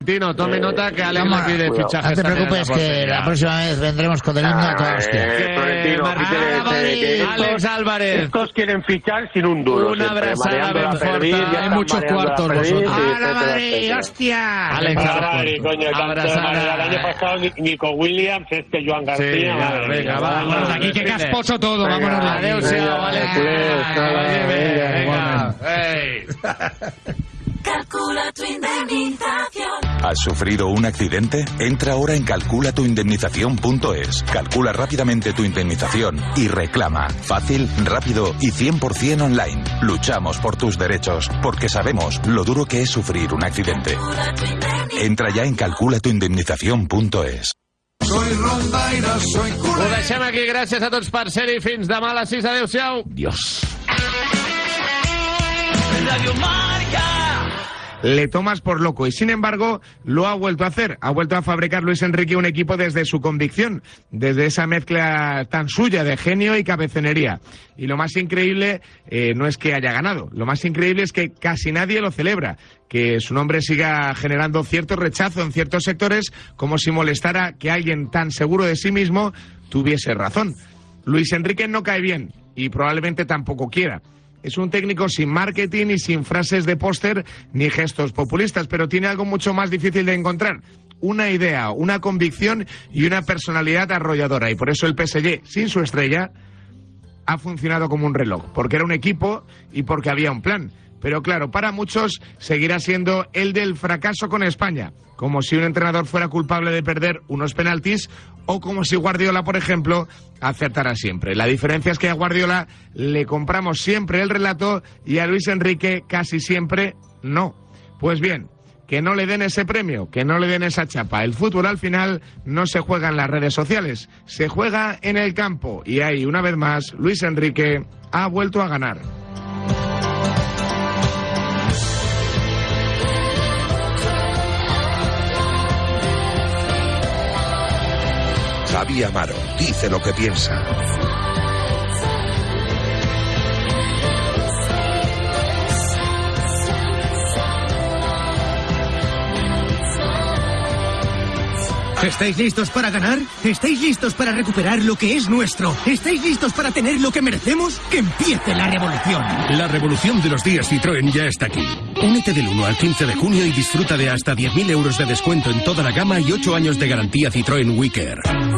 Tino, tome nota que Alex aquí de fichajes. No te preocupes, que la próxima vez vendremos con el himno a toda hostia. Alex Álvarez. Estos quieren fichar sin un duro. Una abrazada ben forta. Hay muchos cuartos vosotros. ¡Hala, Madrid, hostia! Alex Álvarez, coño, abrazada. el año pasado Nico Williams, Joan García. Venga, vámonos Aquí que casposo todo, vámonos. Adeu-siau, Alex. Venga. Calcula tu indemnización. ¿Has sufrido un accidente? Entra ahora en calculatuindemnización.es. Calcula rápidamente tu indemnización y reclama. Fácil, rápido y 100% online. Luchamos por tus derechos porque sabemos lo duro que es sufrir un accidente. Entra ya en calculatuindemnización.es. Soy rondaire, soy Ho culer. deixem aquí. Gràcies a tots per ser-hi. Fins demà a les 6. Adéu-siau. Dios. Radio Marca. Le tomas por loco y sin embargo lo ha vuelto a hacer. Ha vuelto a fabricar Luis Enrique un equipo desde su convicción, desde esa mezcla tan suya de genio y cabezonería. Y lo más increíble no es que haya ganado, lo más increíble es que casi nadie lo celebra, que su nombre siga generando cierto rechazo en ciertos sectores, como si molestara que alguien tan seguro de sí mismo tuviese razón. Luis Enrique no cae bien y probablemente tampoco quiera. Es un técnico sin marketing y sin frases de póster ni gestos populistas, pero tiene algo mucho más difícil de encontrar. Una idea, una convicción y una personalidad arrolladora. Y por eso el PSG, sin su estrella, ha funcionado como un reloj. Porque era un equipo y porque había un plan. Pero claro, para muchos seguirá siendo el del fracaso con España. Como si un entrenador fuera culpable de perder unos penaltis o como si Guardiola, por ejemplo, acertara siempre. La diferencia es que a Guardiola le compramos siempre el relato y a Luis Enrique casi siempre no. Pues bien, que no le den ese premio, que no le den esa chapa. El fútbol al final no se juega en las redes sociales, se juega en el campo. Y ahí, una vez más, Luis Enrique ha vuelto a ganar. Xavi Amaro dice lo que piensa. ¿Estáis listos para ganar? ¿Estáis listos para recuperar lo que es nuestro? ¿Estáis listos para tener lo que merecemos? ¡Que empiece la revolución! La revolución de los días Citroën ya está aquí. Únete del 1 al 15 de junio y disfruta de hasta 10.000 euros de descuento en toda la gama y 8 años de garantía Citroën WeCare.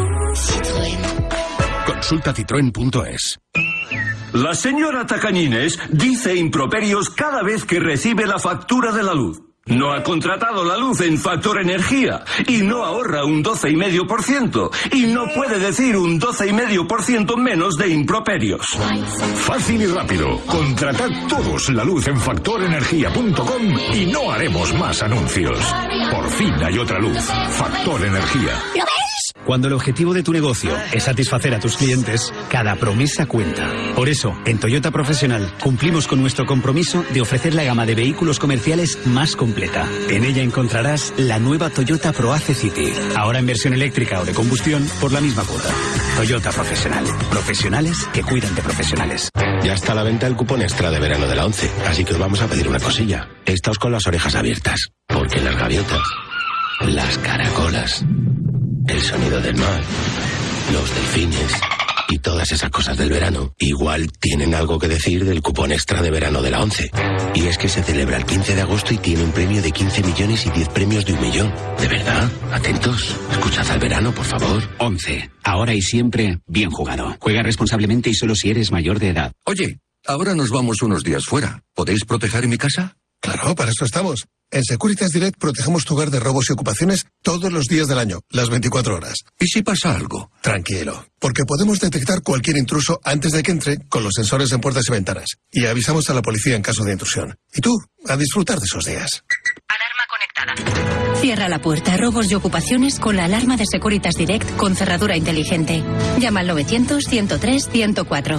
Consulta citroen.es. La señora Tacañines dice improperios cada vez que recibe la factura de la luz. No ha contratado la luz en Factor Energía y no ahorra un 12,5% y no puede decir un 12,5% menos de improperios. Fácil y rápido. Contratad todos la luz en factorenergia.com y no haremos más anuncios. Por fin hay otra luz. Factor Energía. ¿Lo ves? Cuando el objetivo de tu negocio es satisfacer a tus clientes, cada promesa cuenta. Por eso, en Toyota Profesional cumplimos con nuestro compromiso de ofrecer la gama de vehículos comerciales más completa. En ella encontrarás la nueva Toyota ProAce City, ahora en versión eléctrica o de combustión por la misma cuota. Toyota Profesional. Profesionales que cuidan de profesionales. Ya está a la venta el cupón extra de verano de la 11, así que os vamos a pedir una cosilla. Estáos con las orejas abiertas, porque las gaviotas, las caracolas, el sonido del mar, los delfines y todas esas cosas del verano igual tienen algo que decir del cupón extra de verano de la 11. Y es que se celebra el 15 de agosto y tiene un premio de 15 millones y 10 premios de 1 millón. ¿De verdad? Atentos. Escuchad al verano, por favor. 11. Ahora y siempre, bien jugado. Juega responsablemente y solo si eres mayor de edad. Oye, ahora nos vamos unos días fuera. ¿Podéis proteger mi casa? Claro, para eso estamos. En Securitas Direct protegemos tu hogar de robos y ocupaciones todos los días del año, las 24 horas. ¿Y si pasa algo? Tranquilo, porque podemos detectar cualquier intruso antes de que entre con los sensores en puertas y ventanas. Y avisamos a la policía en caso de intrusión. Y tú, a disfrutar de esos días. Alarma conectada. Cierra la puerta a robos y ocupaciones con la alarma de Securitas Direct con cerradura inteligente. Llama al 900-103-104.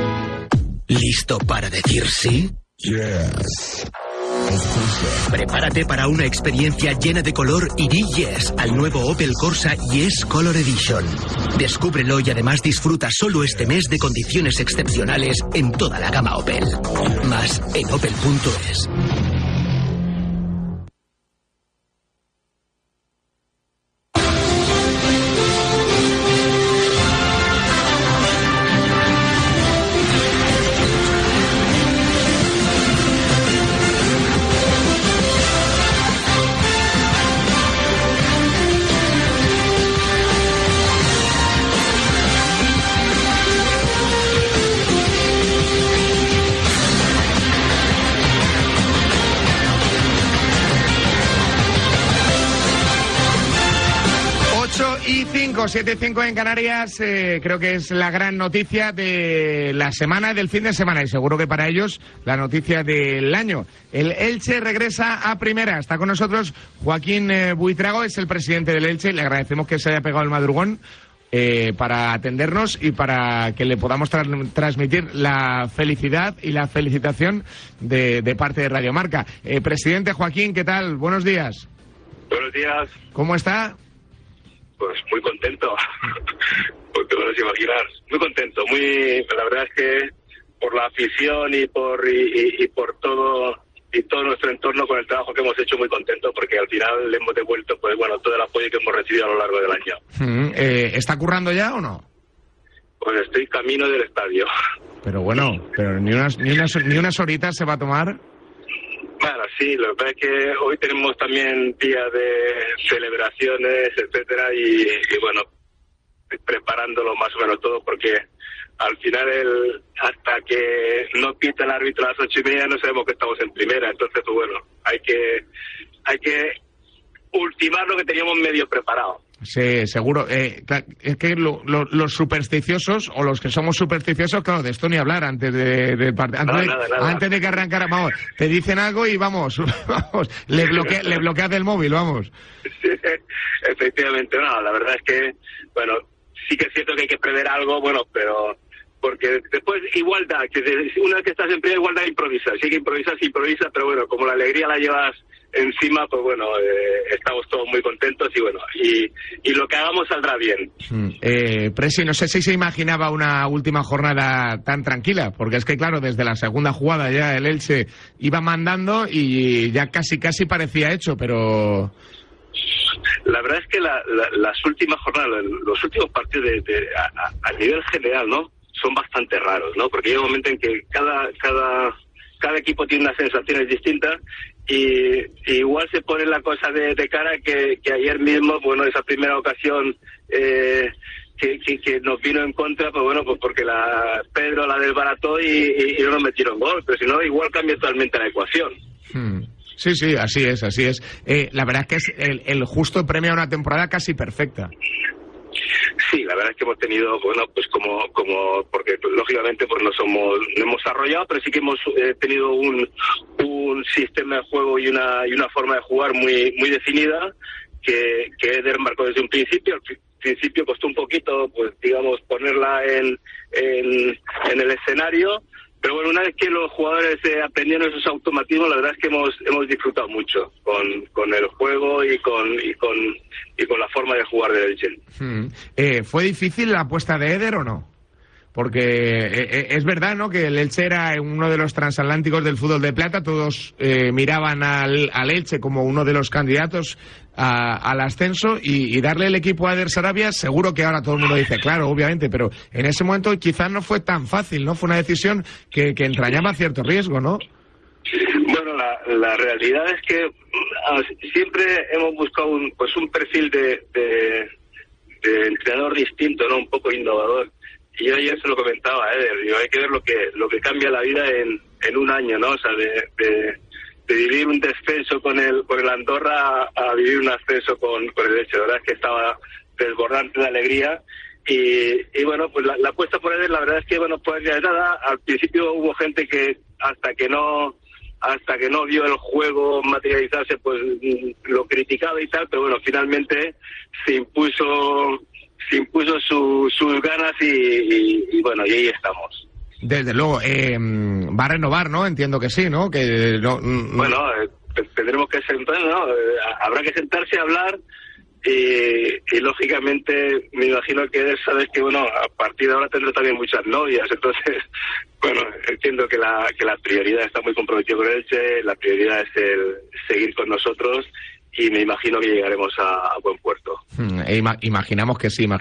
¿Listo para decir sí? Yes. Prepárate para una experiencia llena de color y di yes al nuevo Opel Corsa Yes Color Edition. Descúbrelo y además disfruta solo este mes de condiciones excepcionales en toda la gama Opel. Más en opel.es. 7:05, 7:05 en Canarias. Creo que es la gran noticia de la semana, del fin de semana, y seguro que para ellos la noticia del año. El Elche regresa a primera. Está con nosotros Joaquín Buitrago, es el presidente del Elche. Le agradecemos que se haya pegado el madrugón para atendernos y para que le podamos transmitir la felicidad y la felicitación de parte de Radio Marca. Presidente Joaquín, ¿qué tal? Buenos días. Buenos días. ¿Cómo está? Pues muy contento, porque no os imaginar, muy contento, la verdad es que por la afición y por todo nuestro entorno con el trabajo que hemos hecho, muy contento, porque al final le hemos devuelto todo el apoyo que hemos recibido a lo largo del año. ¿Está currando ya o no? Pues estoy camino del estadio. Pero ni unas horitas se va a tomar. Bueno, sí, lo que pasa es que hoy tenemos también día de celebraciones, etcétera, y bueno, preparándolo más o menos todo, porque al final hasta que no pita el árbitro a las 8:30 no sabemos que estamos en primera. Entonces, pues bueno, hay que ultimar lo que teníamos medio preparado. Sí, seguro. Es que los supersticiosos, o los que somos supersticiosos, claro, de esto ni hablar antes de antes de que arrancara. Vamos, te dicen algo y vamos, le bloqueas del móvil, vamos. Sí, efectivamente, no, la verdad es que, bueno, sí que es cierto que hay que prever algo, bueno, pero porque después igualdad, que una vez que estás en primera, igualdad improvisa. Si hay que improvisar, se improvisa, pero bueno, como la alegría la llevas encima, pues bueno, estamos todos muy contentos y bueno, y lo que hagamos saldrá bien. Presi, no sé si se imaginaba una última jornada tan tranquila, porque es que claro, desde la segunda jugada ya el Elche iba mandando y ya casi parecía hecho, pero... La verdad es que las últimas jornadas, los últimos partidos a nivel general, ¿no?, son bastante raros, ¿no? Porque hay un momento en que cada equipo tiene unas sensaciones distintas y igual se pone la cosa de cara que ayer mismo, bueno, esa primera ocasión que nos vino en contra, pues bueno, pues porque Pedro la desbarató y no nos metieron gol, pero si no, igual cambia totalmente la ecuación. Sí, así es. La verdad es que es el justo premio a una temporada casi perfecta. Sí, la verdad es que hemos tenido, bueno, pues como porque lógicamente pues no hemos arrollado, pero sí que hemos tenido un sistema de juego y una forma de jugar muy definida que Eder marcó desde un principio. Al principio costó un poquito, pues digamos, ponerla en el escenario. Pero bueno, una vez que los jugadores aprendieron esos automatismos, la verdad es que hemos disfrutado mucho con el juego y con la forma de jugar del Elche. ¿Fue difícil la apuesta de Eder o no? Porque es verdad, ¿no?, que el Elche era uno de los transatlánticos del fútbol de plata. Todos miraban al Elche como uno de los candidatos al ascenso, y darle el equipo a Eder Sarabia, seguro que ahora todo el mundo dice, claro, obviamente, pero en ese momento quizás no fue tan fácil, ¿no? Fue una decisión que entrañaba cierto riesgo, ¿no? Bueno, la realidad es que siempre hemos buscado un perfil de entrenador distinto, ¿no?, un poco innovador. Y yo ayer se lo comentaba a Eder, digo, hay que ver lo que cambia la vida en un año, ¿no? O sea, de vivir un descenso con el Andorra a vivir un ascenso con el Elche. La verdad es que estaba desbordante de alegría y bueno, pues la apuesta por Eder, la verdad es que, bueno, pues ya nada, al principio hubo gente que hasta que no vio el juego materializarse, pues lo criticaba y tal, pero bueno, finalmente se impuso sus ganas y bueno, y ahí estamos. Desde luego, va a renovar, ¿no? Entiendo que sí, ¿no? Que no. Bueno, tendremos que sentarnos, ¿no? Habrá que sentarse a hablar y lógicamente me imagino que él sabe que, bueno, a partir de ahora tendrá también muchas novias, entonces, bueno, entiendo que la prioridad está muy comprometida con Elche, la prioridad es el seguir con nosotros. Y me imagino que llegaremos a buen puerto. Imaginamos que sí.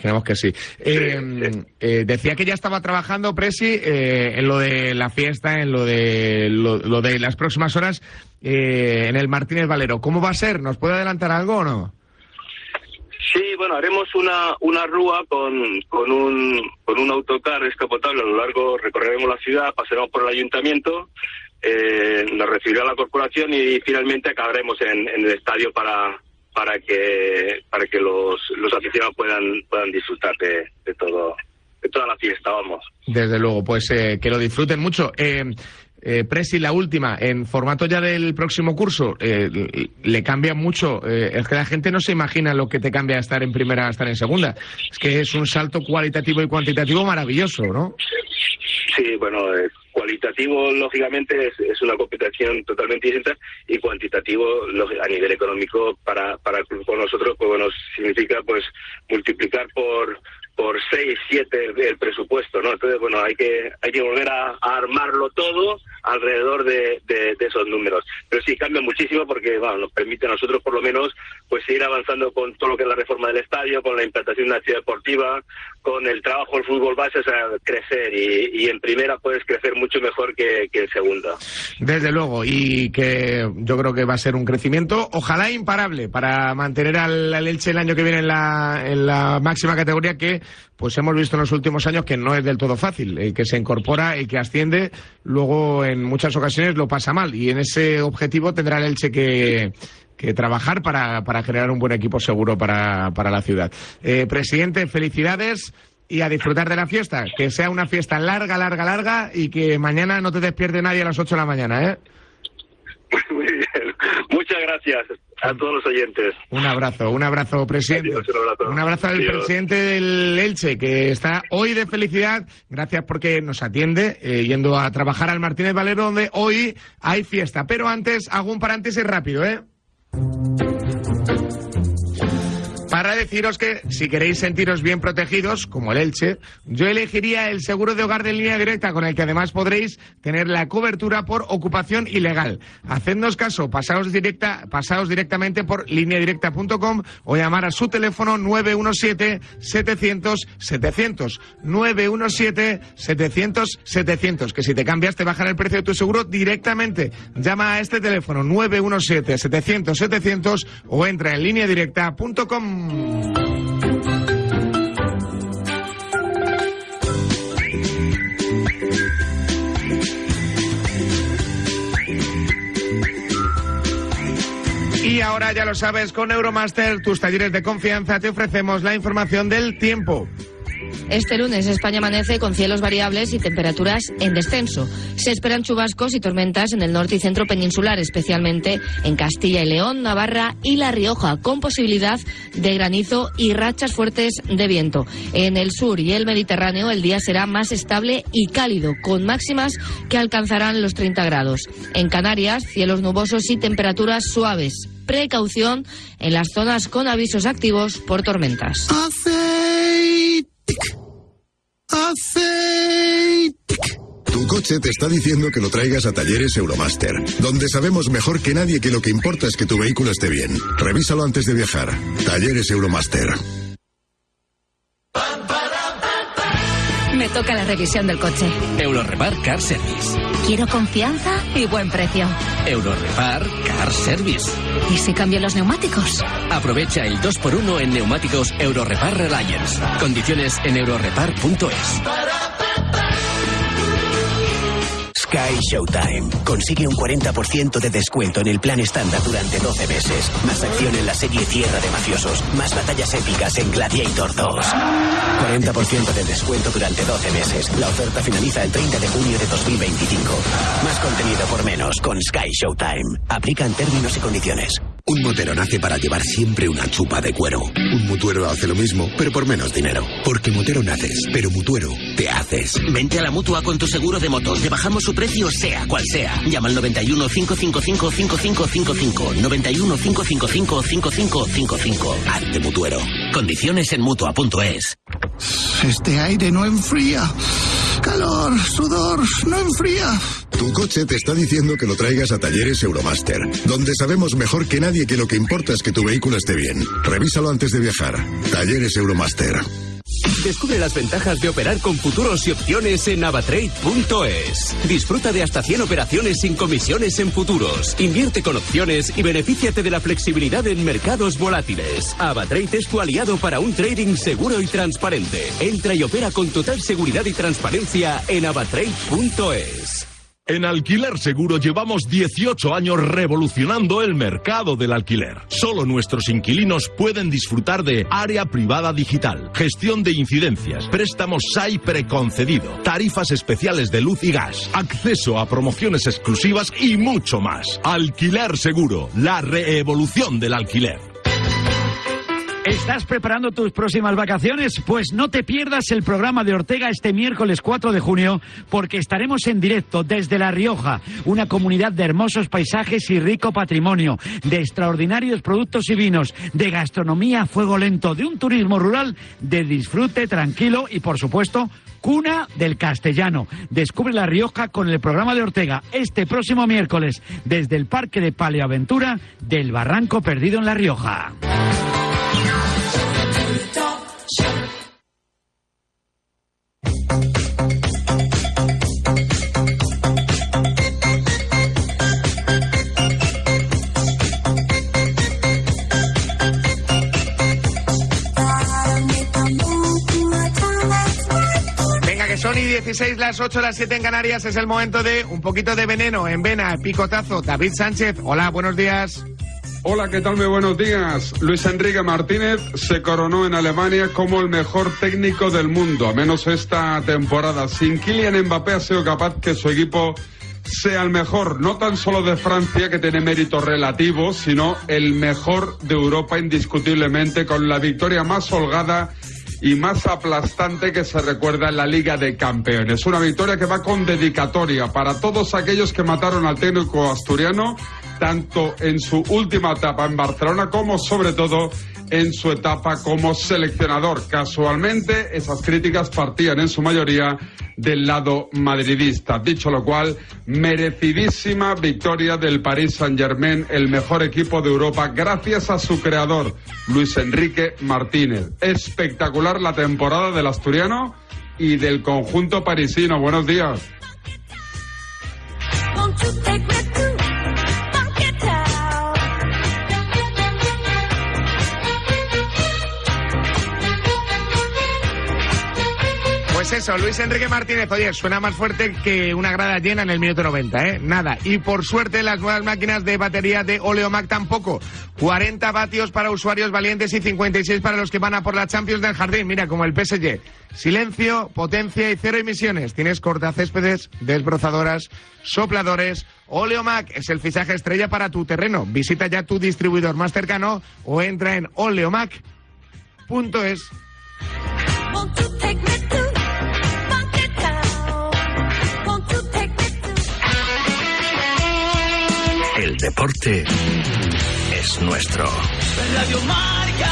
Decía que ya estaba trabajando, Presi, en lo de la fiesta, en lo de las próximas horas, en el Martínez Valero. ¿Cómo va a ser? ¿Nos puede adelantar algo o no? Sí, bueno, haremos una rúa con un autocar descapotable a lo largo, recorreremos la ciudad, pasaremos por el ayuntamiento, nos recibirá la corporación y finalmente acabaremos en el estadio para para que los aficionados puedan disfrutar de toda la fiesta, vamos. Desde luego, pues que lo disfruten mucho. Presi, la última, en formato ya del próximo curso, le cambia mucho. Es que la gente no se imagina lo que te cambia estar en primera a estar en segunda. Es que es un salto cualitativo y cuantitativo maravilloso, ¿no? Sí, bueno, cualitativo, lógicamente, es una competición totalmente distinta, y cuantitativo, a nivel económico, para el club con nosotros, pues bueno, significa pues multiplicar por 6, 7 el presupuesto, ¿no? Entonces, bueno, hay que volver a armarlo todo alrededor de esos números. Pero sí, cambia muchísimo porque, bueno, nos permite a nosotros, por lo menos, pues seguir avanzando con todo lo que es la reforma del estadio, con la implantación de una actividad deportiva, con el trabajo del fútbol base, o sea, crecer. Y en primera puedes crecer mucho mejor que en segunda. Desde luego, y que yo creo que va a ser un crecimiento, ojalá imparable, para mantener al Elche el año que viene en la máxima categoría, que pues hemos visto en los últimos años que no es del todo fácil. El que se incorpora, el que asciende, luego en muchas ocasiones lo pasa mal, y en ese objetivo tendrá el Elche que trabajar para crear un buen equipo seguro para la ciudad. Presidente, felicidades. Y a disfrutar de la fiesta, que sea una fiesta larga, y que mañana no te despierte nadie a las 8 de la mañana, ¿eh? Muy bien. Muchas gracias a todos los oyentes. Un abrazo, presidente. Adiós, un abrazo al presidente del Elche, que está hoy de felicidad. Gracias porque nos atiende, yendo a trabajar al Martínez Valero, donde hoy hay fiesta. Pero antes, hago un paréntesis rápido, ¿eh? Para deciros que si queréis sentiros bien protegidos, como el Elche, yo elegiría el seguro de hogar de Línea Directa, con el que además podréis tener la cobertura por ocupación ilegal. Hacednos caso, pasaos directamente por lineadirecta.com o llamar a su teléfono 917-700-700. 917-700-700, que si te cambias te bajan el precio de tu seguro directamente. Llama a este teléfono 917-700-700 o entra en lineadirecta.com. Y ahora ya lo sabes, con Euromaster, tus talleres de confianza, te ofrecemos la información del tiempo. Este lunes España amanece con cielos variables y temperaturas en descenso. Se esperan chubascos y tormentas en el norte y centro peninsular, especialmente en Castilla y León, Navarra y La Rioja, con posibilidad de granizo y rachas fuertes de viento. En el sur y el Mediterráneo el día será más estable y cálido, con máximas que alcanzarán los 30 grados. En Canarias, cielos nubosos y temperaturas suaves. Precaución en las zonas con avisos activos por tormentas. Tu coche te está diciendo que lo traigas a Talleres Euromaster, donde sabemos mejor que nadie que lo que importa es que tu vehículo esté bien. Revísalo antes de viajar. Talleres Euromaster. Me toca la revisión del coche. Eurorepar Car Service. Quiero confianza y buen precio. Eurorepar Car Service. ¿Y si cambio los neumáticos? Aprovecha el 2x1 en neumáticos Eurorepar Reliance. Condiciones en eurorepar.es. Sky Showtime. Consigue un 40% de descuento en el plan estándar durante 12 meses. Más acción en la serie Tierra de Mafiosos. Más batallas épicas en Gladiator 2. 40% de descuento durante 12 meses. La oferta finaliza el 30 de junio de 2025. Más contenido por menos con Sky Showtime. Aplican términos y condiciones. Un motero nace para llevar siempre una chupa de cuero. Un mutuero hace lo mismo, pero por menos dinero. Porque motero naces, pero mutuero te haces. Vente a la Mutua con tu seguro de moto. Te bajamos su precio sea cual sea. Llama al 91 555 5555. 91 555 5555. Hazte mutuero. Condiciones en Mutua.es. Este aire no enfría. Calor, sudor, no enfría. Tu coche te está diciendo que lo traigas a Talleres Euromaster, donde sabemos mejor que nadie que lo que importa es que tu vehículo esté bien. Revísalo antes de viajar. Talleres Euromaster. Descubre las ventajas de operar con futuros y opciones en avatrade.es. Disfruta de hasta 100 operaciones sin comisiones en futuros. Invierte con opciones y benefíciate de la flexibilidad en mercados volátiles. Avatrade es tu aliado para un trading seguro y transparente. Entra y opera con total seguridad y transparencia en avatrade.es. En Alquiler Seguro llevamos 18 años revolucionando el mercado del alquiler. Solo nuestros inquilinos pueden disfrutar de área privada digital, gestión de incidencias, préstamos SAI preconcedido, tarifas especiales de luz y gas, acceso a promociones exclusivas y mucho más. Alquiler Seguro, la reevolución del alquiler. ¿Estás preparando tus próximas vacaciones? Pues no te pierdas el programa de Ortega este miércoles 4 de junio, porque estaremos en directo desde La Rioja, una comunidad de hermosos paisajes y rico patrimonio, de extraordinarios productos y vinos, de gastronomía a fuego lento, de un turismo rural de disfrute tranquilo y, por supuesto, cuna del castellano. Descubre La Rioja con el programa de Ortega este próximo miércoles desde el Parque de Paleoaventura del Barranco Perdido en La Rioja. Son y 16, las 8, las 7 en Canarias. Es el momento de un poquito de veneno en vena, picotazo. David Sánchez, hola, buenos días. Hola, ¿qué tal? Muy buenos días. Luis Enrique Martínez se coronó en Alemania como el mejor técnico del mundo, a menos esta temporada. Sin Kylian Mbappé ha sido capaz que su equipo sea el mejor, no tan solo de Francia, que tiene méritos relativos, sino el mejor de Europa indiscutiblemente, con la victoria más holgada y más aplastante que se recuerda en la Liga de Campeones. Una victoria que va con dedicatoria para todos aquellos que mataron al técnico asturiano, tanto en su última etapa en Barcelona como sobre todo en su etapa como seleccionador. Casualmente, esas críticas partían en su mayoría del lado madridista. Dicho lo cual, merecidísima victoria del Paris Saint-Germain, el mejor equipo de Europa, gracias a su creador, Luis Enrique Martínez. Espectacular la temporada del asturiano y del conjunto parisino. Buenos días. Pues eso, Luis Enrique Martínez, oye, suena más fuerte que una grada llena en el minuto 90, ¿eh? Nada. Y por suerte las nuevas máquinas de batería de Oleomac tampoco. 40 vatios para usuarios valientes y 56 para los que van a por la Champions del Jardín. Mira, como el PSG. Silencio, potencia y cero emisiones. Tienes cortacéspedes, desbrozadoras, sopladores. Oleomac es el fichaje estrella para tu terreno. Visita ya tu distribuidor más cercano o entra en oleomac.es. El deporte es nuestro. Radio Marca.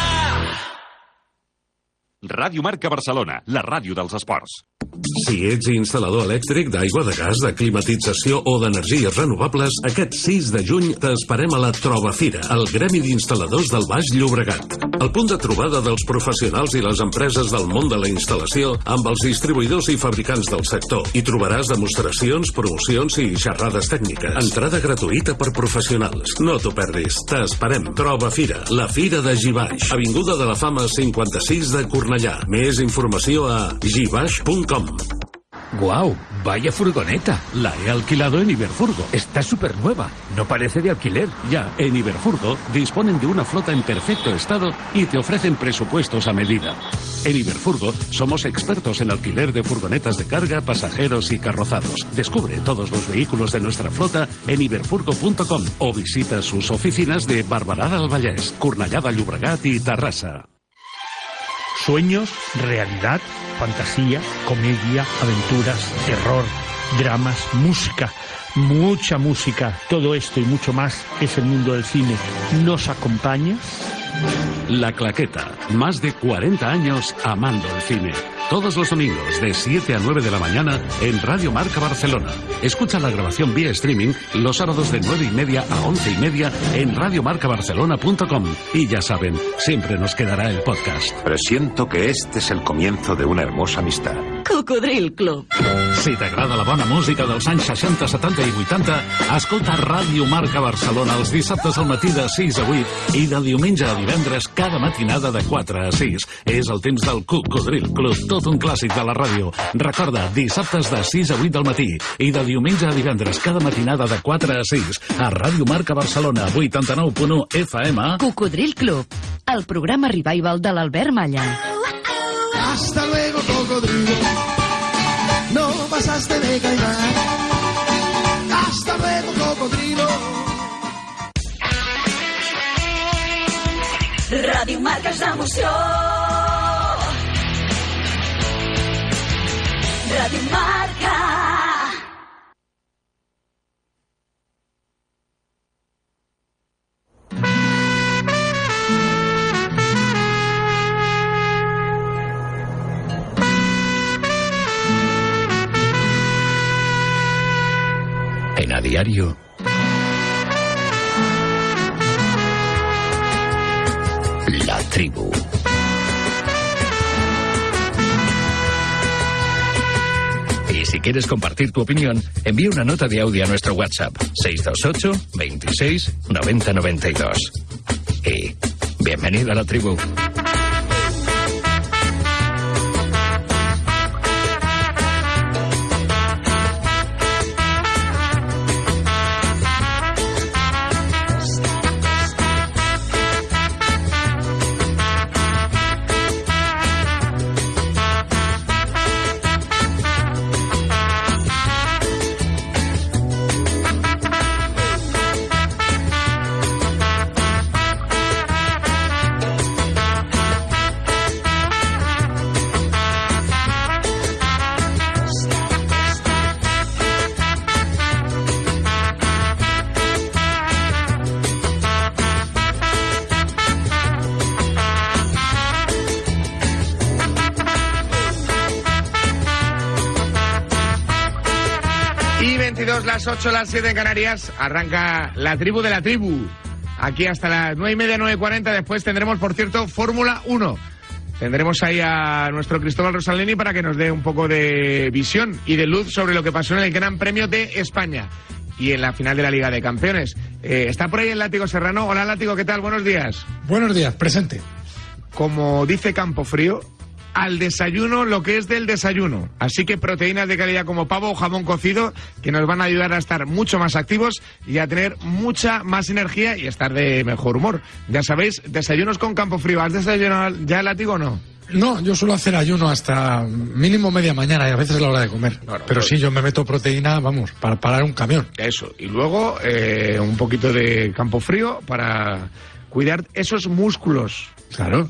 Ràdio Marca Barcelona, la ràdio dels esports. Si ets instal·lador elèctric, d'aigua, de gas, de climatització o d'energies renovables, aquest 6 de juny t'esperem a la Troba Fira, el Gremi d'Instal·ladors del Baix Llobregat. El punt de trobada dels professionals i les empreses del món de la instal·lació amb els distribuïdors i fabricants del sector. Hi trobaràs demostracions, promocions i xerrades tècniques. Entrada gratuïta per professionals. No t'ho perdis. T'esperem. Troba Fira, la Fira de Gibaix. Avinguda de la Fama 56 de Cornellà. Més informació a gibaix.com. ¡Guau! Vaya furgoneta. La he alquilado en Iberfurgo. Está súper nueva. No parece de alquiler. Ya, en Iberfurgo disponen de una flota en perfecto estado y te ofrecen presupuestos a medida. En Iberfurgo somos expertos en alquiler de furgonetas de carga, pasajeros y carrozados. Descubre todos los vehículos de nuestra flota en iberfurgo.com o visita sus oficinas de Barberà del Vallès, Cornellà de Llobregat y Terrassa. Sueños, realidad, fantasía, comedia, aventuras, terror, dramas, música, mucha música. Todo esto y mucho más es el mundo del cine. ¿Nos acompañas? La Claqueta. Más de 40 años amando el cine. Todos los domingos de 7 a 9 de la mañana en Radio Marca Barcelona. Escucha la grabación vía streaming los sábados de 9:30 a 11:30 en radiomarcabarcelona.com. Y ya saben, siempre nos quedará el podcast. Presiento que este es el comienzo de una hermosa amistad. Cocodril Club. Si t'agrada la bona música dels anys 60, 70 i 80, escolta Ràdio Marca Barcelona els dissabtes al matí de 6 a 8 i de diumenge a divendres cada matinada de 4 a 6. És el temps del Cocodril Club, tot un clàssic de la ràdio. Recorda, dissabtes de 6 a 8 del matí i de diumenge a divendres cada matinada de 4 a 6 a Ràdio Marca Barcelona, 89.1 FM. Cocodril Club, el programa revival de l'Albert Malla. Hasta luego, cocodrilo. No pasaste de caimán. Hasta luego, cocodrilo. Ràdio Marca és l'emoció. Ràdio Marca. En A Diario, La Tribu. Y si quieres compartir tu opinión, envía una nota de audio a nuestro WhatsApp 628 26 90 92. Y bienvenido a La Tribu. Las 8, las 7 en Canarias, arranca La Tribu de la Tribu. Aquí hasta las 9:30, 9:40. Después tendremos, por cierto, Fórmula 1. Tendremos ahí a nuestro Cristóbal Rosalini para que nos dé un poco de visión y de luz sobre lo que pasó en el Gran Premio de España y en la final de la Liga de Campeones. Está por ahí el Látigo Serrano. Hola, Látigo, ¿qué tal? Buenos días. Buenos días, presente. Como dice Campofrío, al desayuno lo que es del desayuno. Así que proteínas de calidad como pavo o jamón cocido que nos van a ayudar a estar mucho más activos y a tener mucha más energía y estar de mejor humor. Ya sabéis, desayunos con Campofrío. ¿Has desayunado ya, Látigo, o no? No, yo suelo hacer ayuno hasta mínimo media mañana y a veces es la hora de comer. Pero sí, yo me meto proteína, vamos, para parar un camión. Eso, y luego un poquito de Campofrío para cuidar esos músculos. Claro.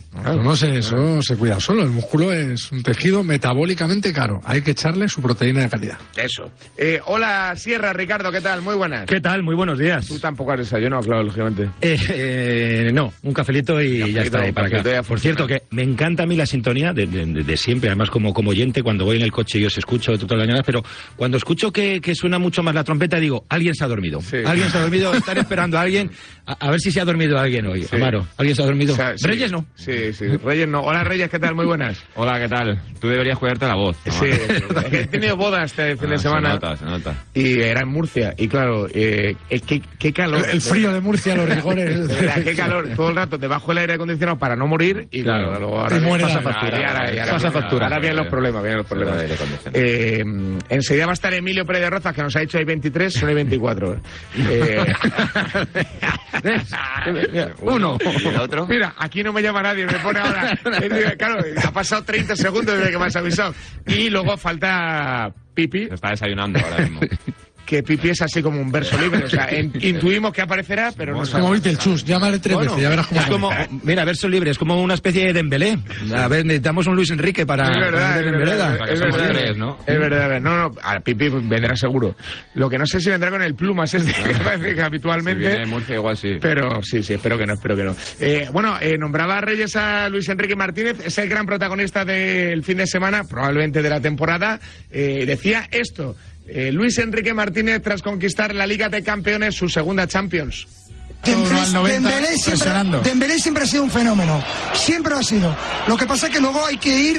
Eso se cuida solo. El músculo es un tejido metabólicamente caro. Hay que echarle su proteína de calidad. Eso. Hola, Sierra, Ricardo, ¿qué tal? Muy buenas. ¿Qué tal? Muy buenos días. Tú tampoco has desayunado, claro, lógicamente. No, un cafelito y ya está. Para acá. Por cierto, que me encanta a mí la sintonía de siempre, además como oyente, cuando voy en el coche yo os escucho todas las mañanas, pero cuando escucho que suena mucho más la trompeta, digo, alguien se ha dormido. Sí. Alguien se ha dormido, están esperando a alguien, a ver si se ha dormido alguien hoy. Sí. Amaro, ¿alguien se ha dormido? O sea, sí. Reyes no. Sí. Reyes no. Hola, Reyes, ¿qué tal? Muy buenas. Hola, ¿qué tal? Tú deberías cuidarte la voz. Sí, he tenido boda este fin de semana. Se nota. Y era en Murcia. Y claro, qué calor. El frío de Murcia, los rigores. Qué calor. Todo el rato debajo del aire acondicionado para no morir. Y claro, luego ahora pasa factura. Ahora vienen los problemas. Enseguida va a estar Emilio Pérez de Rozas, que nos ha dicho hay 23, son hay 24. Uno. ¿Y el otro? Mira, aquí no me llama nadie, me pone ahora. Claro, ha pasado 30 segundos desde que me has avisado. Y luego falta Pipi. Se está desayunando ahora mismo. Que Pipi es así como un verso libre, o sea, intuimos que aparecerá, pero no sabemos. Como viste el chus, llámale 3 veces, ya verás cómo es como, mira, verso libre, es como una especie de Dembélé. A ver, necesitamos un Luis Enrique para... Es verdad, Es verdad, no, a Pipi vendrá seguro. Lo que no sé si vendrá con el Plumas, es que habitualmente... Si viene de Murcia igual sí. Pero sí, espero que no. Nombraba a Reyes a Luis Enrique Martínez, es el gran protagonista del fin de semana, probablemente de la temporada. Decía esto... Luis Enrique Martínez tras conquistar la Liga de Campeones, su segunda Champions. Dembélé siempre ha sido un fenómeno, siempre lo ha sido. Lo que pasa es que luego hay que ir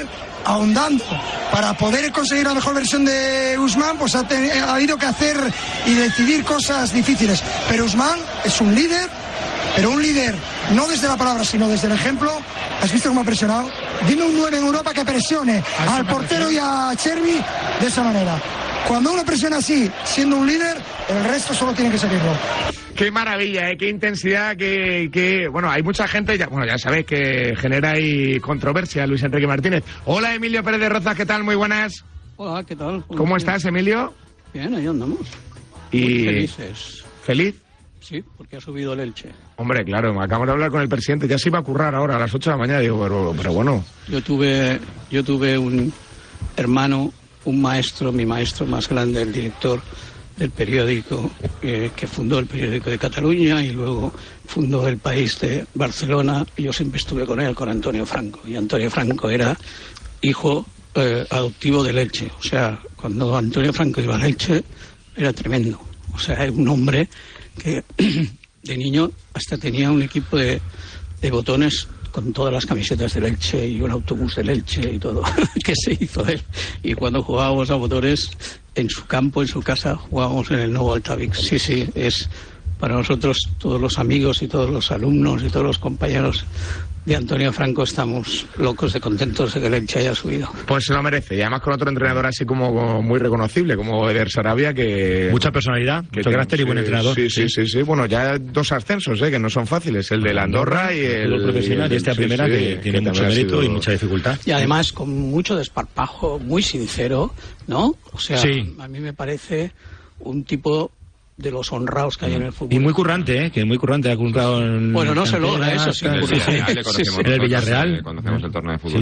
ahondando para poder conseguir la mejor versión de Ousmane, pues ha habido que hacer y decidir cosas difíciles. Pero Ousmane es un líder, pero un líder no desde la palabra, sino desde el ejemplo. ¿Has visto cómo ha presionado? Dime un 9 en Europa que presione al portero y a Chervi de esa manera. Cuando uno presiona así, siendo un líder, el resto solo tiene que seguirlo. Qué maravilla, qué intensidad, bueno, hay mucha gente, ya sabéis que genera ahí controversia Luis Enrique Martínez. Hola, Emilio Pérez de Rozas, ¿qué tal? Muy buenas. Hola, ¿qué tal? ¿Cómo estás, Emilio? Bien, ahí andamos. Y muy felices. ¿Feliz? Sí, porque ha subido el Elche. Hombre, claro, acabamos de hablar con el presidente, ya se iba a currar ahora a las 8 de la mañana, digo, pero bueno. Yo tuve un hermano, un maestro, mi maestro más grande, el director del periódico, que fundó el periódico de Cataluña y luego fundó El País de Barcelona, y yo siempre estuve con él, con Antonio Franco, y Antonio Franco era hijo adoptivo del Elche. O sea, cuando Antonio Franco iba al Elche era tremendo. O sea, era un hombre que de niño hasta tenía un equipo de botones con todas las camisetas del Elche y un autobús del Elche y todo, que se hizo él. Y cuando jugábamos a botones en su campo, en su casa, jugábamos en el Nuevo Altavix. Sí, es para nosotros, todos los amigos y todos los alumnos y todos los compañeros de Antonio Franco, estamos locos de contentos de que el Elche haya subido. Pues se lo merece, y además con otro entrenador así como muy reconocible, como Eder Sarabia, que... Mucha personalidad, mucho carácter y buen entrenador. Sí. Bueno, ya 2 ascensos, que no son fáciles, el de la Andorra y el profesional, y esta primera que tiene mucho mérito y mucha dificultad. Y además con mucho desparpajo, muy sincero, ¿no? O sea, a mí me parece un tipo de los honrados que hay en el fútbol. Y muy currante, que muy currante, ha currado en... Bueno, no se logra eso, sí. En el Villarreal. Conocemos el torneo de fútbol.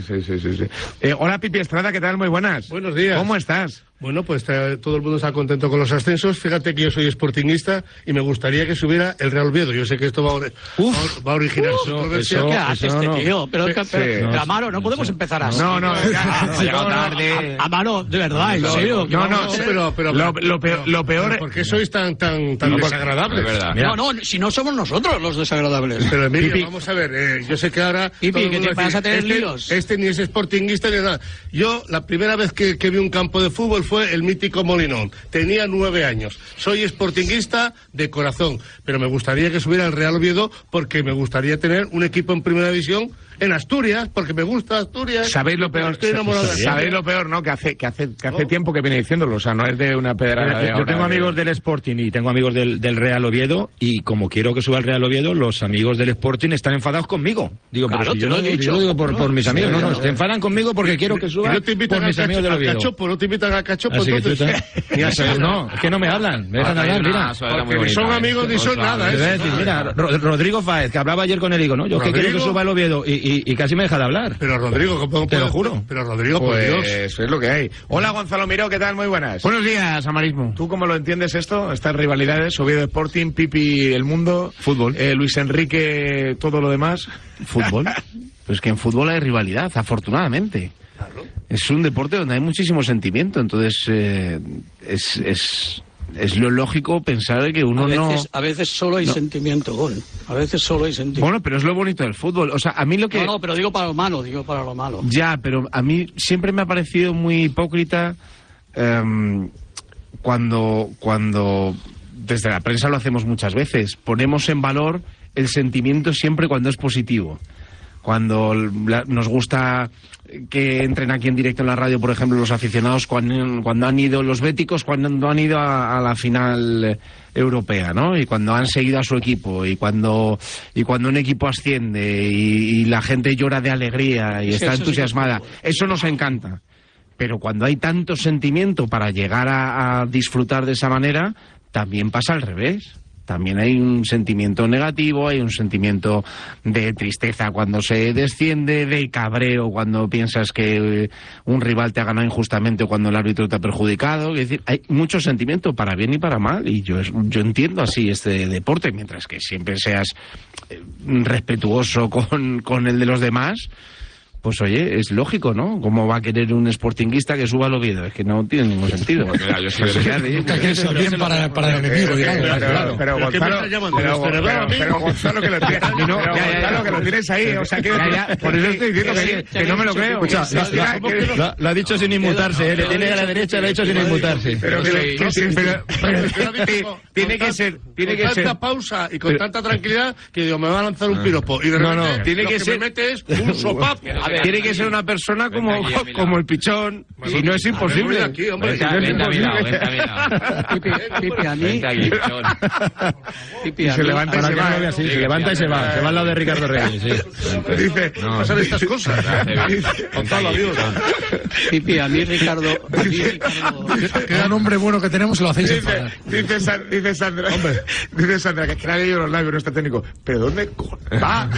Sí. Hola, Pipi Estrada, ¿qué tal? Muy buenas. Buenos días. ¿Cómo estás? Bueno, pues todo el mundo está contento con los ascensos. Fíjate que yo soy sportinguista y me gustaría que subiera el Real Oviedo. Yo sé que esto va a originar controversia. ¿Qué hace este tío? Pero Amaro, no podemos empezar así. No, Amaro, de verdad, en serio. Pero lo peor... ¿Por qué sois tan desagradables? No, si no somos nosotros los desagradables. Pero Emilio, vamos a ver, yo sé que ahora... Pipi, ¿qué te vas a tener líos? Este ni es sportinguista ni nada. Yo, la primera vez que vi un campo de fútbol fue el mítico Molinón. Tenía 9 años. Soy sportinguista de corazón, pero me gustaría que subiera el Real Oviedo porque me gustaría tener un equipo en primera división en Asturias, porque me gusta Asturias. ¿Sabéis lo peor? ¿Sabéis lo peor, no? Que hace tiempo que viene diciéndolo, o sea, no es de una pedrada de ahora. Yo tengo amigos del Sporting y tengo amigos del Real Oviedo, y como quiero que suba el Real Oviedo, los amigos del Sporting están enfadados conmigo. Digo, claro, pero si yo lo he dicho. Yo lo digo por mis amigos. No, se enfadan conmigo porque quiero que suba por mis amigos del Oviedo. No te invitan al cachopo, entonces. No, es que no me hablan. Me dejan hablar, mira. Porque son amigos ni son nada. Mira, Rodrigo Fáez, que hablaba ayer con él, digo, no, yo que quiero que suba el Oviedo y casi me deja de hablar. Pero Rodrigo, te lo juro. Pero Rodrigo, pues por Dios. Eso es lo que hay. Hola, Gonzalo Miró, ¿qué tal? Muy buenas. Buenos días, Amarismo. ¿Tú cómo lo entiendes esto? Estas rivalidades, Oviedo Sporting, Pipi el Mundo, fútbol. Luis Enrique, todo lo demás. Fútbol. Pues que en fútbol hay rivalidad, afortunadamente. Claro. Es un deporte donde hay muchísimo sentimiento, entonces es lo lógico pensar que uno a veces solo hay sentimiento, gol. A veces solo hay sentimiento. Bueno, pero es lo bonito del fútbol. O sea, a mí lo que... No, pero digo para lo malo. Ya, pero a mí siempre me ha parecido muy hipócrita cuando desde la prensa lo hacemos muchas veces. Ponemos en valor el sentimiento siempre cuando es positivo. Cuando nos gusta que entren aquí en directo en la radio, por ejemplo, los aficionados cuando han ido, los béticos cuando han ido a la final europea, ¿no? Y cuando han seguido a su equipo, y cuando un equipo asciende y la gente llora de alegría y está entusiasmada. Eso nos encanta. Pero cuando hay tanto sentimiento para llegar a disfrutar de esa manera, también pasa al revés. También hay un sentimiento negativo, hay un sentimiento de tristeza cuando se desciende, de cabreo cuando piensas que un rival te ha ganado injustamente o cuando el árbitro te ha perjudicado. Es decir, hay mucho sentimiento para bien y para mal, y yo entiendo así este deporte, mientras que siempre seas respetuoso con el de los demás. pues oye, es lógico, ¿no? ¿Cómo va a querer un sportinguista que suba al Oviedo? Es que no tiene ningún sentido. Mira, yo soy bien para el enemigo, digamos. Pero Gonzalo, que lo tienes, Gonzalo, que lo tienes ahí, o sea, que por eso estoy diciendo que no me lo creo. Lo ha dicho sin inmutarse, le tiene a la derecha, lo ha dicho sin inmutarse. Pero tiene que ser, con tanta pausa y con tanta tranquilidad que digo, me va a lanzar un piropo. Y de repente, tiene que ser, me mete es un sopapo. Tiene que ser una persona como el Pichón, si no es imposible. Aquí, hombre. Pipi, a mí. Se levanta y se va. Se levanta y se va al lado de Ricardo Reyes. Dice, no sabe estas cosas. Gonzalo, adiós. Pipi, a mí Ricardo. Queda un hombre bueno que tenemos y lo hacéis enfadar. Dice Sandra, que le ha leído los labios nuestro técnico. ¿Pero dónde va?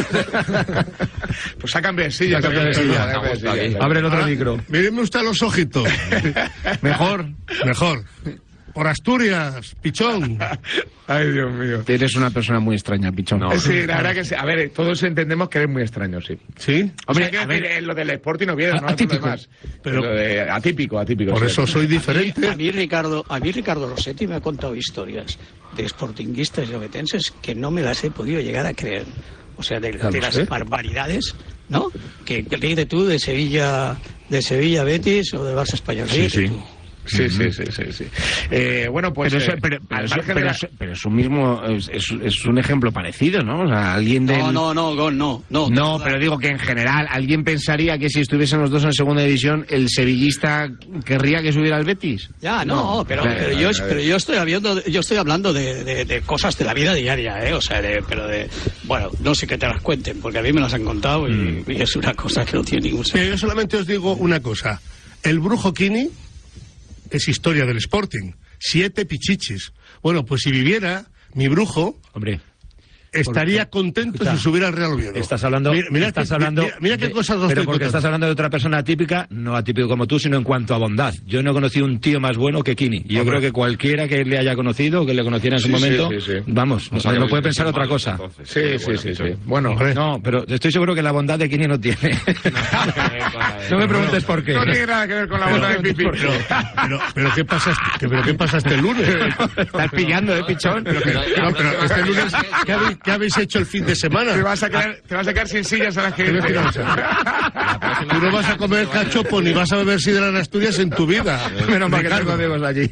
Pues ha cambiado de silla. Abre el otro micro. Mírenme usted a los ojitos. Mejor. Por Asturias, Pichón. Ay, Dios mío. Eres una persona muy extraña, Pichón. No. Sí, la verdad que sí. A ver, todos entendemos que eres muy extraño, sí. ¿Sí? Hombre, o sea, lo del Sporting Oviedo, ¿no? Atípico. Pero lo de atípico. Por eso soy diferente. A mí Ricardo Rossetti me ha contado historias de sportinguistas y ovetenses que no me las he podido llegar a creer. O sea, de las barbaridades, ¿no? Que dices tú de Sevilla Betis o de Barça Español. Sí. Bueno, pues... Pero eso mismo es un ejemplo parecido, ¿no? O sea, alguien del... No, pero digo que en general alguien pensaría que si estuviesen los dos en segunda división, el sevillista querría que subiera al Betis. Ya, pero yo estoy hablando de cosas de la vida diaria, ¿eh? O sea, bueno, no sé que te las cuenten, porque a mí me las han contado y es una cosa que no tiene ningún sentido. Yo solamente os digo una cosa. El Brujo Kini es historia del Sporting. 7 pichichis. Bueno, pues si viviera mi brujo, hombre, estaría contento si subiera al Real Oviedo. Estás hablando... Mira qué cosas no pero estoy porque contando. estás hablando de otra persona atípica, no atípico como tú, sino en cuanto a bondad. Yo no he conocido un tío más bueno que Kini. Y yo creo que cualquiera que le haya conocido o que le conociera en su momento, vamos, no puede pensar otra cosa. Sí. Bueno, no, pero estoy seguro que la bondad de Kini no tiene. No me preguntes por qué. No tiene nada que ver con la bondad de Pipi. Pero ¿qué pasa este lunes? Estás pillando, Pichón. Pero este lunes, ¿qué habéis hecho el fin de semana? Te vas a quedar sin sillas a la gente. Tú no vas a comer cachopo ni vas a beber sidra en Asturias en tu vida. Menos mal que tengo dedos allí.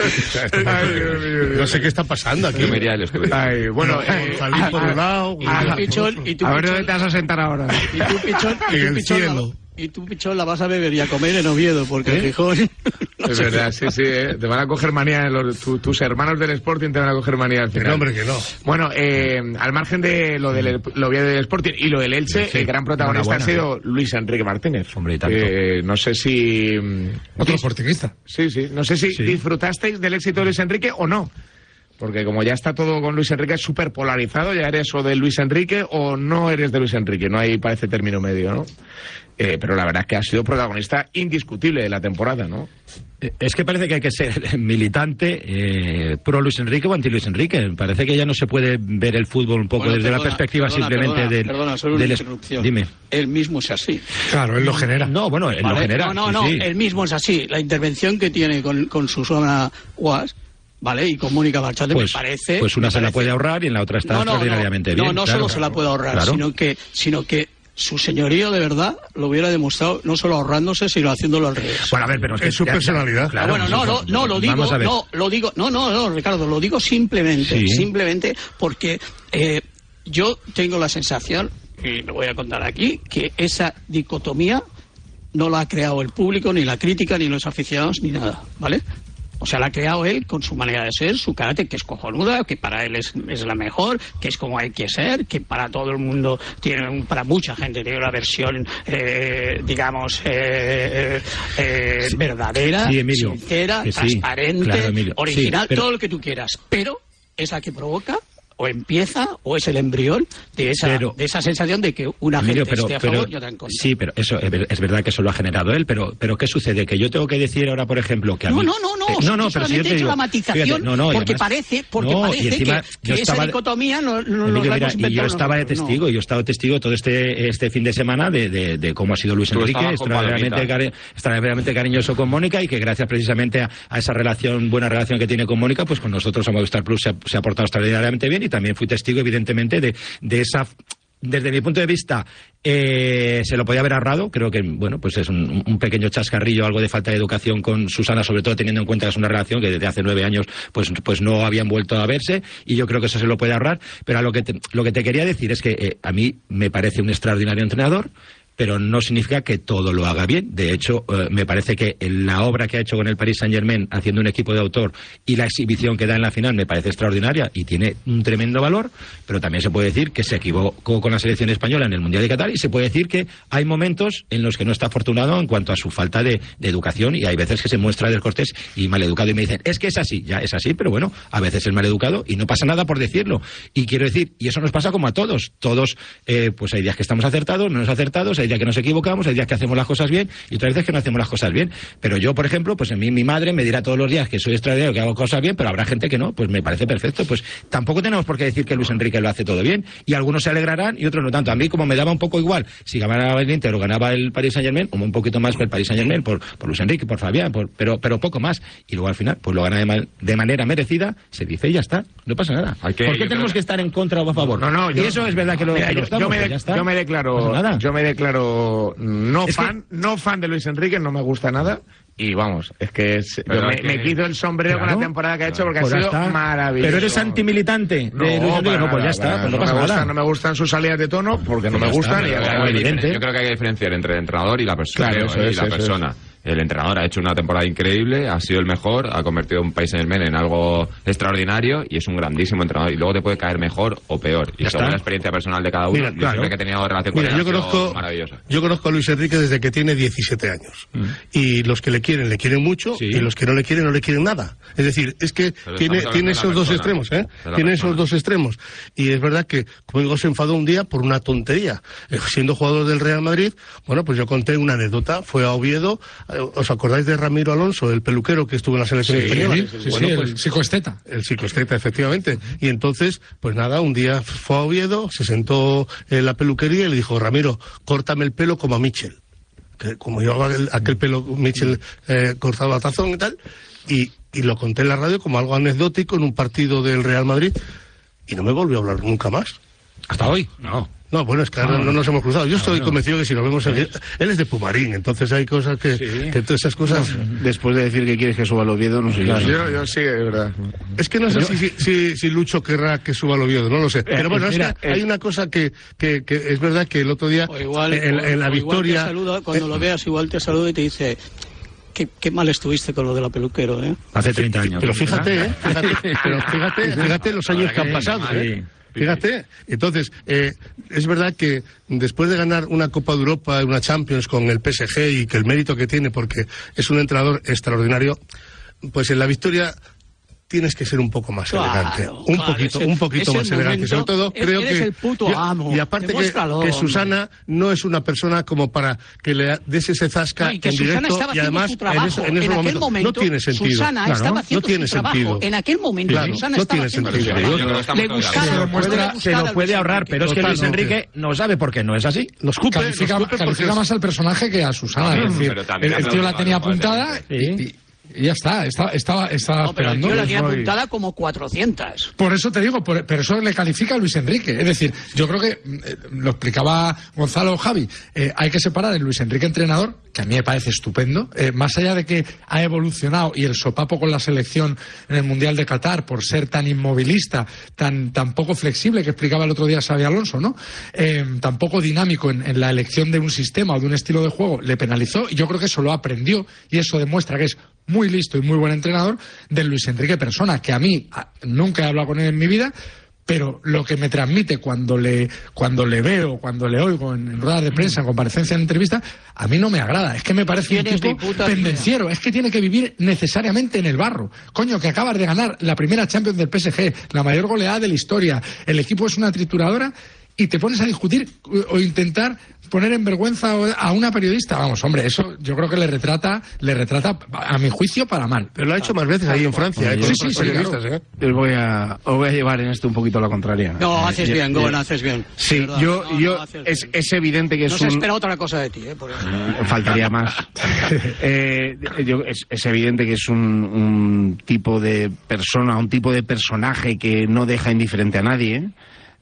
No sé qué está pasando aquí. Bueno, salir por un lado. A ver dónde te vas a sentar ahora. En el cielo. Y tú, Pichón, la vas a beber y a comer en Oviedo, porque en Gijón... Es verdad, sí. Te van a coger manía, tus hermanos del Sporting te van a coger manía al final. No, hombre, que no. Bueno, al margen de lo del Oviedo del Sporting y lo del Elche, el gran protagonista ha sido Luis Enrique Martínez. Hombre, y tanto. No sé si... Otro sportingista. Sí. No sé si disfrutasteis del éxito de Luis Enrique o no. Porque como ya está todo con Luis Enrique, es súper polarizado, ya eres o de Luis Enrique o no eres de Luis Enrique. No hay, parece, término medio, ¿no? Pero la verdad es que ha sido protagonista indiscutible de la temporada, ¿no? Es que parece que hay que ser militante pro Luis Enrique o anti Luis Enrique. Parece que ya no se puede ver el fútbol un poco desde la perspectiva simplemente del... Perdona, solo una interrupción. Dime. Él mismo es así. Claro, él lo genera. No, bueno, él lo genera. No, él mismo es así. La intervención que tiene con su zona UAS... ¿Vale? Y con Mónica Marchante me parece... Pues una se la puede ahorrar y en la otra está extraordinariamente bien. No solo se la puede ahorrar, sino que su señorío de verdad lo hubiera demostrado no solo ahorrándose, sino haciéndolo al revés. Bueno, a ver, pero es su personalidad. Claro, Ricardo, lo digo simplemente porque yo tengo la sensación, y lo voy a contar aquí, que esa dicotomía no la ha creado el público, ni la crítica, ni los aficionados, ni nada, ¿vale? O sea, la ha creado él con su manera de ser, su carácter, que es cojonuda, que para él es la mejor, que es como hay que ser, que para todo el mundo para mucha gente tiene una versión, verdadera, sincera, transparente, original, todo lo que tú quieras. Pero es la que provoca o empieza o es el embrión de esa sensación de que una gente esté a favor y otra en contra. Sí, pero eso es verdad que eso lo ha generado él, pero ¿qué sucede? Que yo tengo que decir ahora, por ejemplo, que a mí... No, pero si yo te digo... la matización, fíjate, porque parece que esa dicotomía no la hemos inventado. Yo estaba de testigo, yo he estado testigo todo este fin de semana de cómo ha sido Luis Enrique, extraordinariamente cariñoso con Mónica, y que gracias precisamente a esa buena relación que tiene con Mónica, pues con nosotros a Movistar Plus se ha portado extraordinariamente bien, y también fui testigo, evidentemente, de esa... Desde mi punto de vista, se lo podía haber ahorrado. Creo que, bueno, pues es un pequeño chascarrillo, algo de falta de educación con Susana, sobre todo teniendo en cuenta que es una relación que desde hace 9 años pues no habían vuelto a verse, y yo creo que eso se lo puede ahorrar. Pero lo que te quería decir es que a mí me parece un extraordinario entrenador, pero no significa que todo lo haga bien. De hecho, me parece que la obra que ha hecho con el Paris Saint-Germain, haciendo un equipo de autor, y la exhibición que da en la final, me parece extraordinaria y tiene un tremendo valor, pero también se puede decir que se equivocó con la selección española en el Mundial de Qatar, y se puede decir que hay momentos en los que no está afortunado en cuanto a su falta de educación, y hay veces que se muestra descortés y maleducado, y me dicen, es que es así, ya es así, pero bueno, a veces es maleducado y no pasa nada por decirlo. Y quiero decir, y eso nos pasa como a todos, pues hay días que estamos acertados, menos acertados, hay días que nos equivocamos, hay días que hacemos las cosas bien y otras veces que no hacemos las cosas bien. Pero yo, por ejemplo, pues a mí mi madre me dirá todos los días que soy extraordinario, que hago cosas bien, pero habrá gente que no, pues me parece perfecto. Pues tampoco tenemos por qué decir que Luis Enrique lo hace todo bien, y algunos se alegrarán y otros no tanto. A mí, como me daba un poco igual si ganaba el Inter o ganaba el Paris Saint-Germain, como un poquito más que el Paris Saint-Germain, por Luis Enrique, por Fabián, pero poco más. Y luego al final, pues lo gana de manera merecida, se dice y ya está, no pasa nada. ¿Por qué tenemos que estar en contra o a favor? No, y eso es verdad que lo estamos, yo me declaro no fan de Luis Enrique, no me gusta nada. Y vamos, es que me quito el sombrero con la temporada que ha hecho, porque ha sido maravilloso. Pero eres antimilitante de Luis Enrique. No, pues ya está, pues no pasa nada. No me gustan sus salidas de tono, porque no me gustan. Evidente. Yo creo que hay que diferenciar entre el entrenador y la persona. Persona. El entrenador ha hecho una temporada increíble, ha sido el mejor, ha convertido un Paris Saint-Germain en algo extraordinario, y es un grandísimo entrenador. Y luego te puede caer mejor o peor. Y según la experiencia personal de cada uno, yo siempre que he tenido relación con él, maravillosa. Yo conozco a Luis Enrique desde que tiene 17 años. Y los que le quieren mucho, y los que no le quieren nada. Es decir, es que tiene esos dos extremos, Tiene esos dos extremos. Y es verdad que, como digo, se enfadó un día por una tontería. Siendo jugador del Real Madrid, bueno, pues yo conté una anécdota. Fue a Oviedo. ¿Os acordáis de Ramiro Alonso, el peluquero que estuvo en la selección española? El psicoesteta. El psicoesteta, efectivamente. Y entonces, pues nada, un día fue a Oviedo, se sentó en la peluquería y le dijo, Ramiro, córtame el pelo como a Mitchell. Que como llevaba aquel pelo Mitchell cortado a tazón y tal. Y lo conté en la radio como algo anecdótico en un partido del Real Madrid. Y no me volvió a hablar nunca más. ¿Hasta hoy? No, bueno, es que no nos hemos cruzado. Yo estoy convencido que si nos vemos... Él es de Pumarín, entonces hay cosas que todas esas cosas... Después de decir que quieres que suba al Oviedo, no sé. Yo sí, de verdad. Es que no sé si Lucho querrá que suba al Oviedo, no lo sé. Pero bueno, mira, es que hay una cosa que es verdad que el otro día en la victoria... Saluda, cuando lo veas, igual te saluda y te dice... Qué mal estuviste con lo de la peluquero, ¿eh? Hace 30 años. Pero fíjate, fíjate los años que han pasado, Fíjate, entonces, es verdad que después de ganar una Copa de Europa, una Champions con el PSG, y que el mérito que tiene, porque es un entrenador extraordinario, pues en la victoria tienes que ser un poco más elegante, un poquito más elegante. Sobre todo, creo que el puto amo. Y aparte que Susana no es una persona como para que le des ese zasca en directo, y además en ese momento no tiene sentido. Susana estaba haciendo su trabajo. En aquel momento Susana estaba haciendo su trabajo. Le buscaba, se lo puede ahorrar, pero es que Luis Enrique no sabe por qué no es así. Califica más al personaje que a Susana. Es decir, el tío la tenía apuntada y ya está, estaba esperando. Yo la tenía apuntada como 400. Por eso te digo, pero eso le califica a Luis Enrique. Es decir, yo creo que, lo explicaba Gonzalo o Javi, hay que separar el Luis Enrique entrenador, que a mí me parece estupendo, más allá de que ha evolucionado y el sopapo con la selección en el Mundial de Qatar por ser tan inmovilista, tan poco flexible, que explicaba el otro día Xabi Alonso, ¿no? Tan poco dinámico en la elección de un sistema o de un estilo de juego, le penalizó, y yo creo que eso lo aprendió, y eso demuestra que es muy listo y muy buen entrenador, del Luis Enrique persona, que a mí nunca he hablado con él en mi vida, pero lo que me transmite cuando le veo, cuando le oigo en ruedas de prensa, en comparecencias, en entrevistas, a mí no me agrada. Es que me parece un tipo pendenciero. Es que tiene que vivir necesariamente en el barro. Coño, que acabas de ganar la primera Champions del PSG, la mayor goleada de la historia, el equipo es una trituradora, y te pones a discutir o intentar poner en vergüenza a una periodista. Vamos, hombre, eso yo creo que le retrata a mi juicio para mal. Pero lo ha hecho más veces ahí en Francia, con otros periodistas, claro. Os voy a llevar en esto un poquito a la contraria. No, haces bien, Gon, haces bien. Sí, es evidente que no se espera otra cosa de ti, por eso. Faltaría más. Es evidente que es un tipo de persona, un tipo de personaje que no deja indiferente a nadie.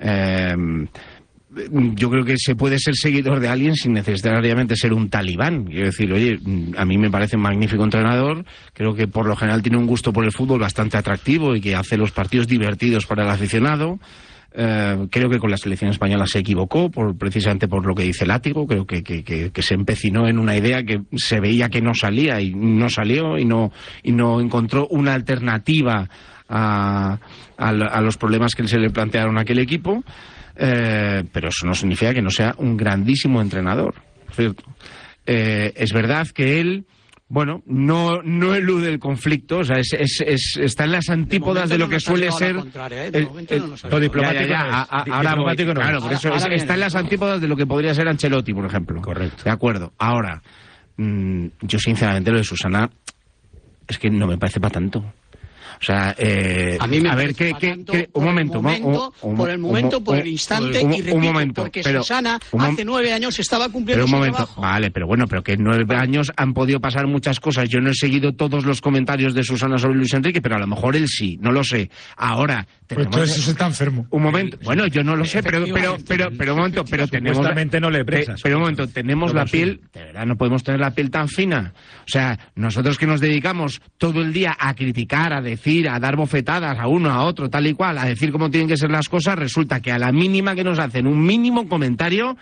Yo creo que se puede ser seguidor de alguien sin necesariamente ser un talibán. Quiero decir, oye, a mí me parece un magnífico entrenador, creo que por lo general tiene un gusto por el fútbol bastante atractivo y que hace los partidos divertidos para el aficionado. Creo que con la selección española se equivocó precisamente por lo que dice Látigo. Creo que se empecinó en una idea que se veía que no salía y no salió y no encontró una alternativa a los problemas que se le plantearon a aquel equipo. Pero eso no significa que no sea un grandísimo entrenador, ¿cierto? Es verdad que él, bueno, no elude el conflicto, o sea, está en las antípodas de lo que suele ser lo diplomático. Claro, por eso está en las antípodas de lo que podría ser Ancelotti, por ejemplo. Correcto. De acuerdo. Ahora, yo sinceramente lo de Susana es que no me parece para tanto. O sea, a mí me ver, un momento, por el instante, y repito, porque Susana hace 9 años estaba cumpliendo su trabajo. Vale, pero bueno, pero que en 9 años han podido pasar muchas cosas. Yo no he seguido todos los comentarios de Susana sobre Luis Enrique, pero a lo mejor él sí, no lo sé. Ahora, pues entonces eso está enfermo. Un momento, bueno, yo no lo sé, pero un momento, pero tenemos no le presas. Pero un momento, tenemos la piel, de verdad no podemos tener la piel tan fina. O sea, nosotros que nos dedicamos todo el día a criticar, a decir, a dar bofetadas a uno, a otro, tal y cual, a decir cómo tienen que ser las cosas, resulta que a la mínima que nos hacen un mínimo comentario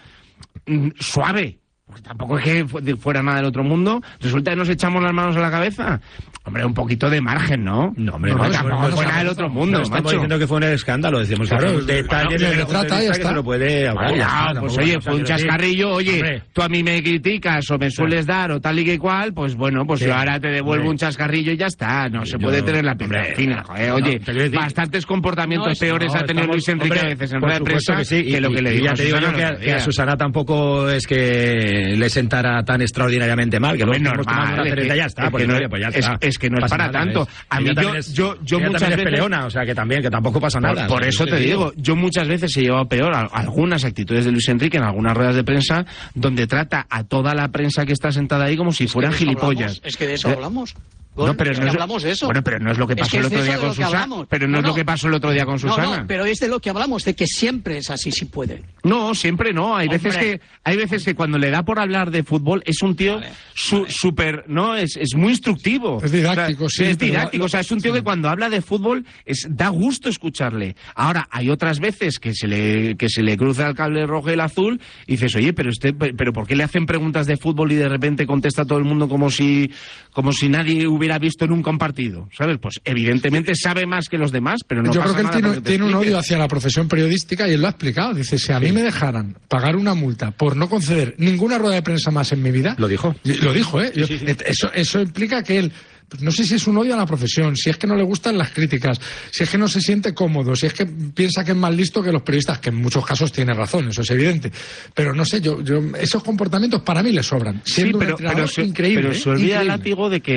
suave, porque tampoco es que fuera nada del otro mundo, resulta que nos echamos las manos a la cabeza. Hombre, un poquito de margen, ¿no? No, hombre, tampoco fue nada del otro mundo, estamos diciendo que fue un escándalo, decimos claro, que detalles de trata y está. Se lo puede hablar. Pues oye, fue un chascarrillo, oye, tú a mí me criticas o me sueles dar o tal y que cual, pues bueno, pues yo ahora te devuelvo un chascarrillo y ya está, no se puede tener la piel fina. Oye, bastantes comportamientos peores ha tenido Luis Enrique a veces en rueda de prensa que lo que le digo. Ya te digo yo que a Susana tampoco es que le sentara tan extraordinariamente mal, que no es normal, ya está, pues ya está. Es que no es para tanto. A mí yo muchas veces peleona, o sea que tampoco pasa nada. Por eso te digo, yo muchas veces he llevado peor algunas actitudes de Luis Enrique en algunas ruedas de prensa donde trata a toda la prensa que está sentada ahí como si fueran gilipollas. Es que de eso hablamos. No, pero no hablamos de eso. Bueno, pero no es lo que pasó el otro día con Susana. Pero no es lo que pasó el otro día con Susana. No, pero es de lo que hablamos, de que siempre es así, si puede. No, siempre no. Hay veces que cuando le da por hablar de fútbol es un tío súper, ¿no? Es muy instructivo. Es didáctico, sí. Es didáctico, o sea, es un tío que cuando habla de fútbol da gusto escucharle. Ahora, hay otras veces que se le cruza el cable rojo y el azul y dices, oye, pero ¿por qué le hacen preguntas de fútbol y de repente contesta todo el mundo como si nadie hubiera visto nunca un partido? ¿Sabes? Pues evidentemente sabe más que los demás, pero no yo pasa creo que nada él tiene un odio hacia la profesión periodística y él lo ha explicado. Dice, si a mí me dejaran pagar una multa por no conceder ninguna rueda de prensa más en mi vida... Lo dijo. Lo dijo, ¿eh? Eso implica que él... No sé si es un odio a la profesión, si es que no le gustan las críticas, si es que no se siente cómodo, si es que piensa que es más listo que los periodistas, que en muchos casos tiene razón, eso es evidente. Pero no sé, esos comportamientos para mí le sobran. Siendo un entrenador increíble. Pero se olvida el Látigo de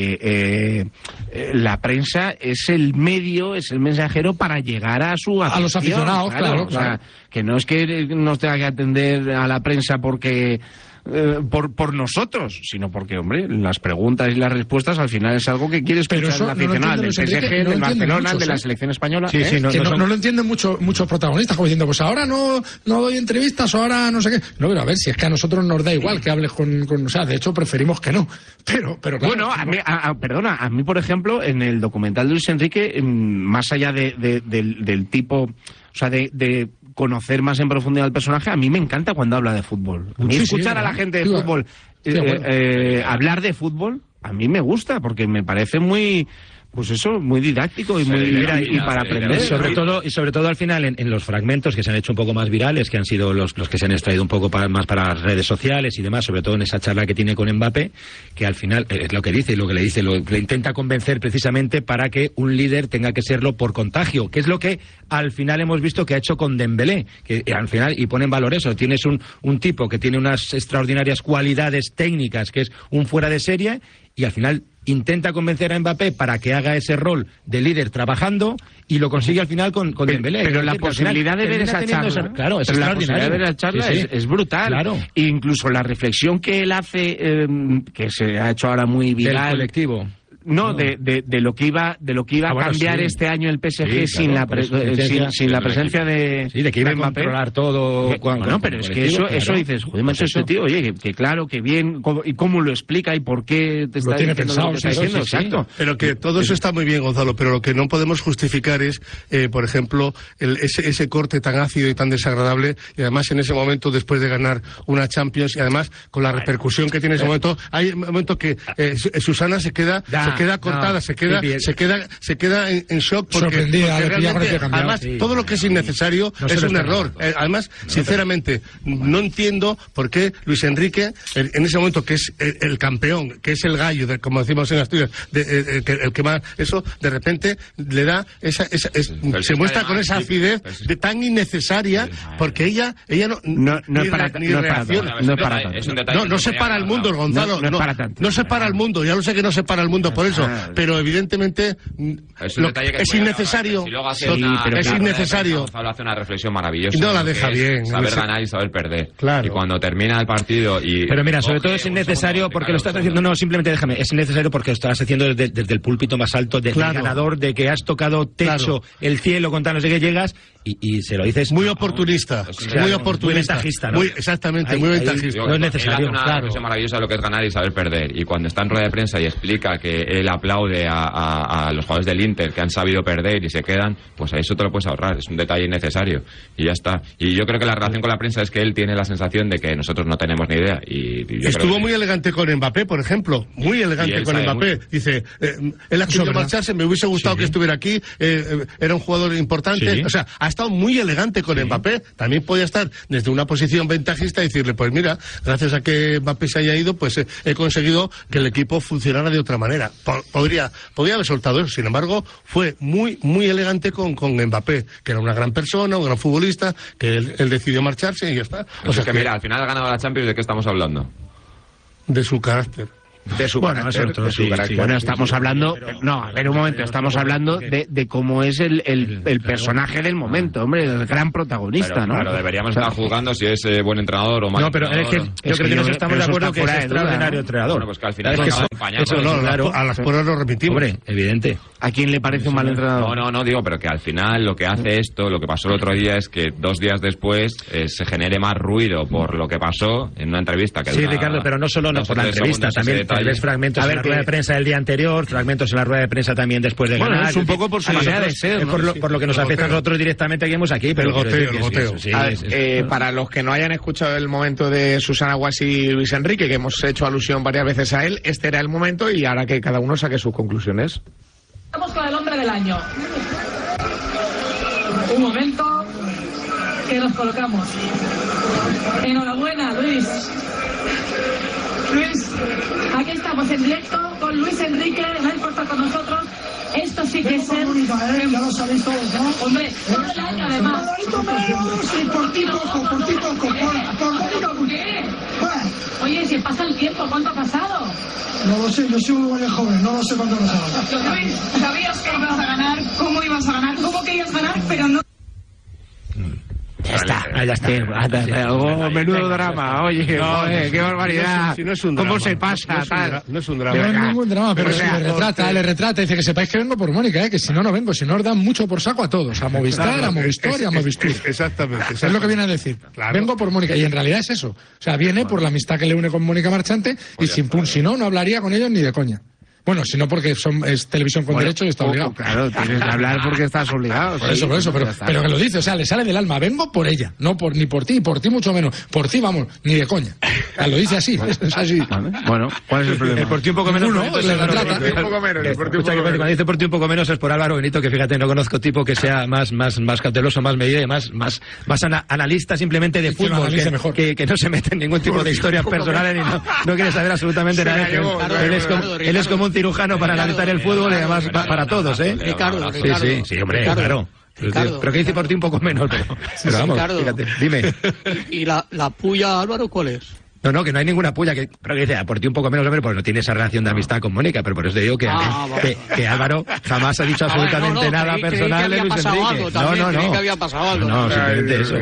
que la prensa es el medio, es el mensajero para llegar a su afición. A los aficionados, claro. O sea, que no es que nos tenga que atender a la prensa porque... por nosotros, sino porque, hombre, las preguntas y las respuestas al final es algo que quiere escuchar el aficionado del PSG, del Barcelona, de la selección española. No lo entienden muchos protagonistas, como diciendo, pues ahora no doy entrevistas o ahora no sé qué. No, pero a ver, si es que a nosotros nos da igual que hables con o sea, de hecho preferimos que no. Pero claro, bueno, a mí, por ejemplo, en el documental de Luis Enrique, más allá del tipo, o sea, de conocer más en profundidad al personaje, a mí me encanta cuando habla de fútbol. A mí escuchar a la gente de fútbol hablar de fútbol, a mí me gusta, porque me parece muy pues eso, muy didáctico y y para aprender. Y sobre todo al final en los fragmentos que se han hecho un poco más virales, que han sido los que se han extraído un poco más para las redes sociales y demás, sobre todo en esa charla que tiene con Mbappé, que al final es lo que dice y lo que le dice, le intenta convencer precisamente para que un líder tenga que serlo por contagio, que es lo que al final hemos visto que ha hecho con Dembélé, que al final, y pone en valor eso, tienes un tipo que tiene unas extraordinarias cualidades técnicas, que es un fuera de serie, y al final intenta convencer a Mbappé para que haga ese rol de líder trabajando y lo consigue al final con Dembélé. Pero la posibilidad de ver esa charla, claro, es extraordinario. La posibilidad de ver la charla es brutal. Claro. E incluso la reflexión que él hace, que se ha hecho ahora muy viral. Del colectivo. No, de lo que iba a cambiar este año el PSG sin la presencia de de que iba a Mbappé. Controlar todo. Bueno, pero es que eso dices, joder, macho, este tío, oye, que claro, que bien, y cómo lo explica y por qué te está diciendo lo que está diciendo, exacto. Pero que todo eso está muy bien, Gonzalo, pero lo que no podemos justificar es, por ejemplo, ese corte tan ácido y tan desagradable, y además en ese momento, después de ganar una Champions, y además con la repercusión que tiene ese momento, hay un momento que Susana se queda cortada, se queda en shock porque realmente, además, todo lo que es innecesario es un error. Además, sinceramente, no entiendo por qué Luis Enrique, en ese momento que es el campeón, que es el gallo, como decimos en Asturias, el que más, eso, de repente le da se muestra con esa acidez tan innecesaria, porque ella no es para tanto. No separa el mundo, Gonzalo. No separa el mundo, ya lo sé que no separa el mundo por eso, pero evidentemente es innecesario. Es innecesario. Gonzalo hace una reflexión maravillosa. No la deja bien. Saber ganar y saber perder. Claro. Y cuando termina el partido Pero mira, sobre todo es innecesario porque lo estás haciendo, no, simplemente déjame, es innecesario porque lo estás haciendo desde el púlpito más alto, del ganador, de que has tocado techo, el cielo, con tal no sé qué llegas, y se lo dices... Muy oportunista, muy oportunista. Muy ventajista, ¿no? Exactamente, muy ventajista. No es necesario, una reflexión maravillosa de lo que es ganar y saber perder. Y cuando está en rueda de prensa y explica que él aplaude a los jugadores del Inter que han sabido perder y se quedan, pues a eso te lo puedes ahorrar, es un detalle innecesario y ya está. Y yo creo que la relación con la prensa es que él tiene la sensación de que nosotros no tenemos ni idea. Y estuvo muy elegante con Mbappé, por ejemplo, muy elegante con Mbappé. Dice, él ha querido marcharse, me hubiese gustado que estuviera aquí, era un jugador importante, o sea, ha estado muy elegante con Mbappé. También podía estar desde una posición ventajista y decirle, pues mira, gracias a que Mbappé se haya ido, pues he conseguido que el equipo funcionara de otra manera. Podría haber soltado eso, sin embargo, fue muy elegante con Mbappé, que era una gran persona, un gran futbolista, que él decidió marcharse y ya está. O sea que mira, al final ha ganado la Champions, ¿de qué estamos hablando? De su carácter. De su carácter. Bueno, estamos hablando... No, a ver un momento, estamos hablando de cómo es el personaje del momento, hombre, el gran protagonista, ¿no? Claro, deberíamos estar jugando si es buen entrenador o mal. No, pero es que yo creo que nos estamos de acuerdo que es extraordinario entrenador. Bueno, pues que al final a las pruebas lo repetimos. Hombre, evidente. ¿A quién le parece un mal entrenador? No, digo, pero que al final lo que hace esto, lo que pasó el otro día es que 2 días después se genere más ruido por lo que pasó en una entrevista. Sí, Ricardo, pero no solo por la entrevista, también ves fragmentos en la rueda de prensa del día anterior, fragmentos en la rueda de prensa también después de ganar. Es un poco por su manera de ser, por lo que nos afecta a nosotros directamente que hemos aquí. Pero el goteo. Para los que no hayan escuchado el momento de Susana Guas y Luis Enrique, que hemos hecho alusión varias veces a él, este era el momento y ahora que cada uno saque sus conclusiones. Vamos con el hombre del año. Un momento que nos colocamos. Enhorabuena, Luis. Luis, aquí estamos en directo con Luis Enrique, no está con nosotros. Esto sí que es ser... Ya lo sabéis todos, ¿no? Hombre, todo el año además. Por ti poco. ¿Por qué? Oye, si pasa el tiempo, ¿cuánto ha pasado? No lo sé, yo soy un guardia joven, no lo sé cuánto ha pasado. Luis, sabías que ibas a ganar, cómo ibas a ganar, cómo querías ganar, pero no... Ya está. Menudo drama, oye, qué barbaridad. Si no es un drama. ¿Cómo se pasa? No es un drama. No es ningún drama, pero le retrata. Dice que sepáis que vengo por Mónica, que si no vengo, si no os dan mucho por saco a todos. A Movistar, a Movistar y a Movistar. Exactamente. Es lo que viene a decir. Claro. Vengo por Mónica. Y en realidad es eso. O sea, viene por la amistad que le une con Mónica Marchante y si no hablaría con ellos ni de coña. Bueno, si no porque es televisión con derecho y está obligado. Claro, tienes que hablar porque estás obligado. Por eso, pero que lo dice, o sea, le sale del alma. Vengo por ella, no ni por ti mucho menos. Por ti, vamos, ni de coña. Lo dice así, es así. Bueno, ¿cuál es el problema? Por ti un poco menos. Cuando dice por ti un poco menos es por Álvaro Benito, que fíjate, no conozco tipo que sea más cauteloso, más medido y más analista simplemente de fútbol, que no se mete en ningún tipo de historias personales ni no quiere saber absolutamente nada. Él es como un cirujano para analizar el fútbol y además para todos, ¿eh? Ricardo. Sí, hombre, claro. Pero que dice por ti un poco menos, pero vamos, Ricardo, fíjate, dime. ¿Y la puya, Álvaro, cuál es? No, que no hay ninguna puya, pero que dice, por ti un poco menos, hombre, pues no tiene esa relación de amistad con Mónica, pero por eso te digo que Álvaro jamás ha dicho absolutamente nada personal de Luis Enrique. No, que había pasado algo. No, simplemente eso.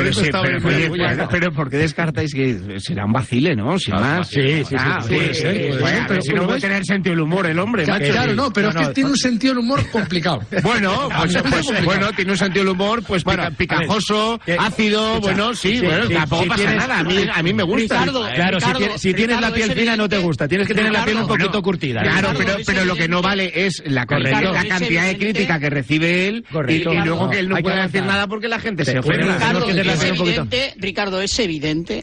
Pero ¿por qué descartáis que será un vacile, no? Sin más. Sí. Pero si no puede tener sentido del humor el hombre, macho. Claro, no, pero es que tiene un sentido del humor complicado. Bueno, bueno, tiene un sentido del humor, pues picajoso, ácido, bueno, sí, bueno, tampoco pasa nada. A mí me gusta. Claro, si tienes la piel fina no te gusta, tienes que tener la piel un poquito curtida. Claro, pero lo que no vale es la cantidad de crítica que recibe él y luego que él no puede decir nada porque la gente se ofende. Ricardo, es evidente,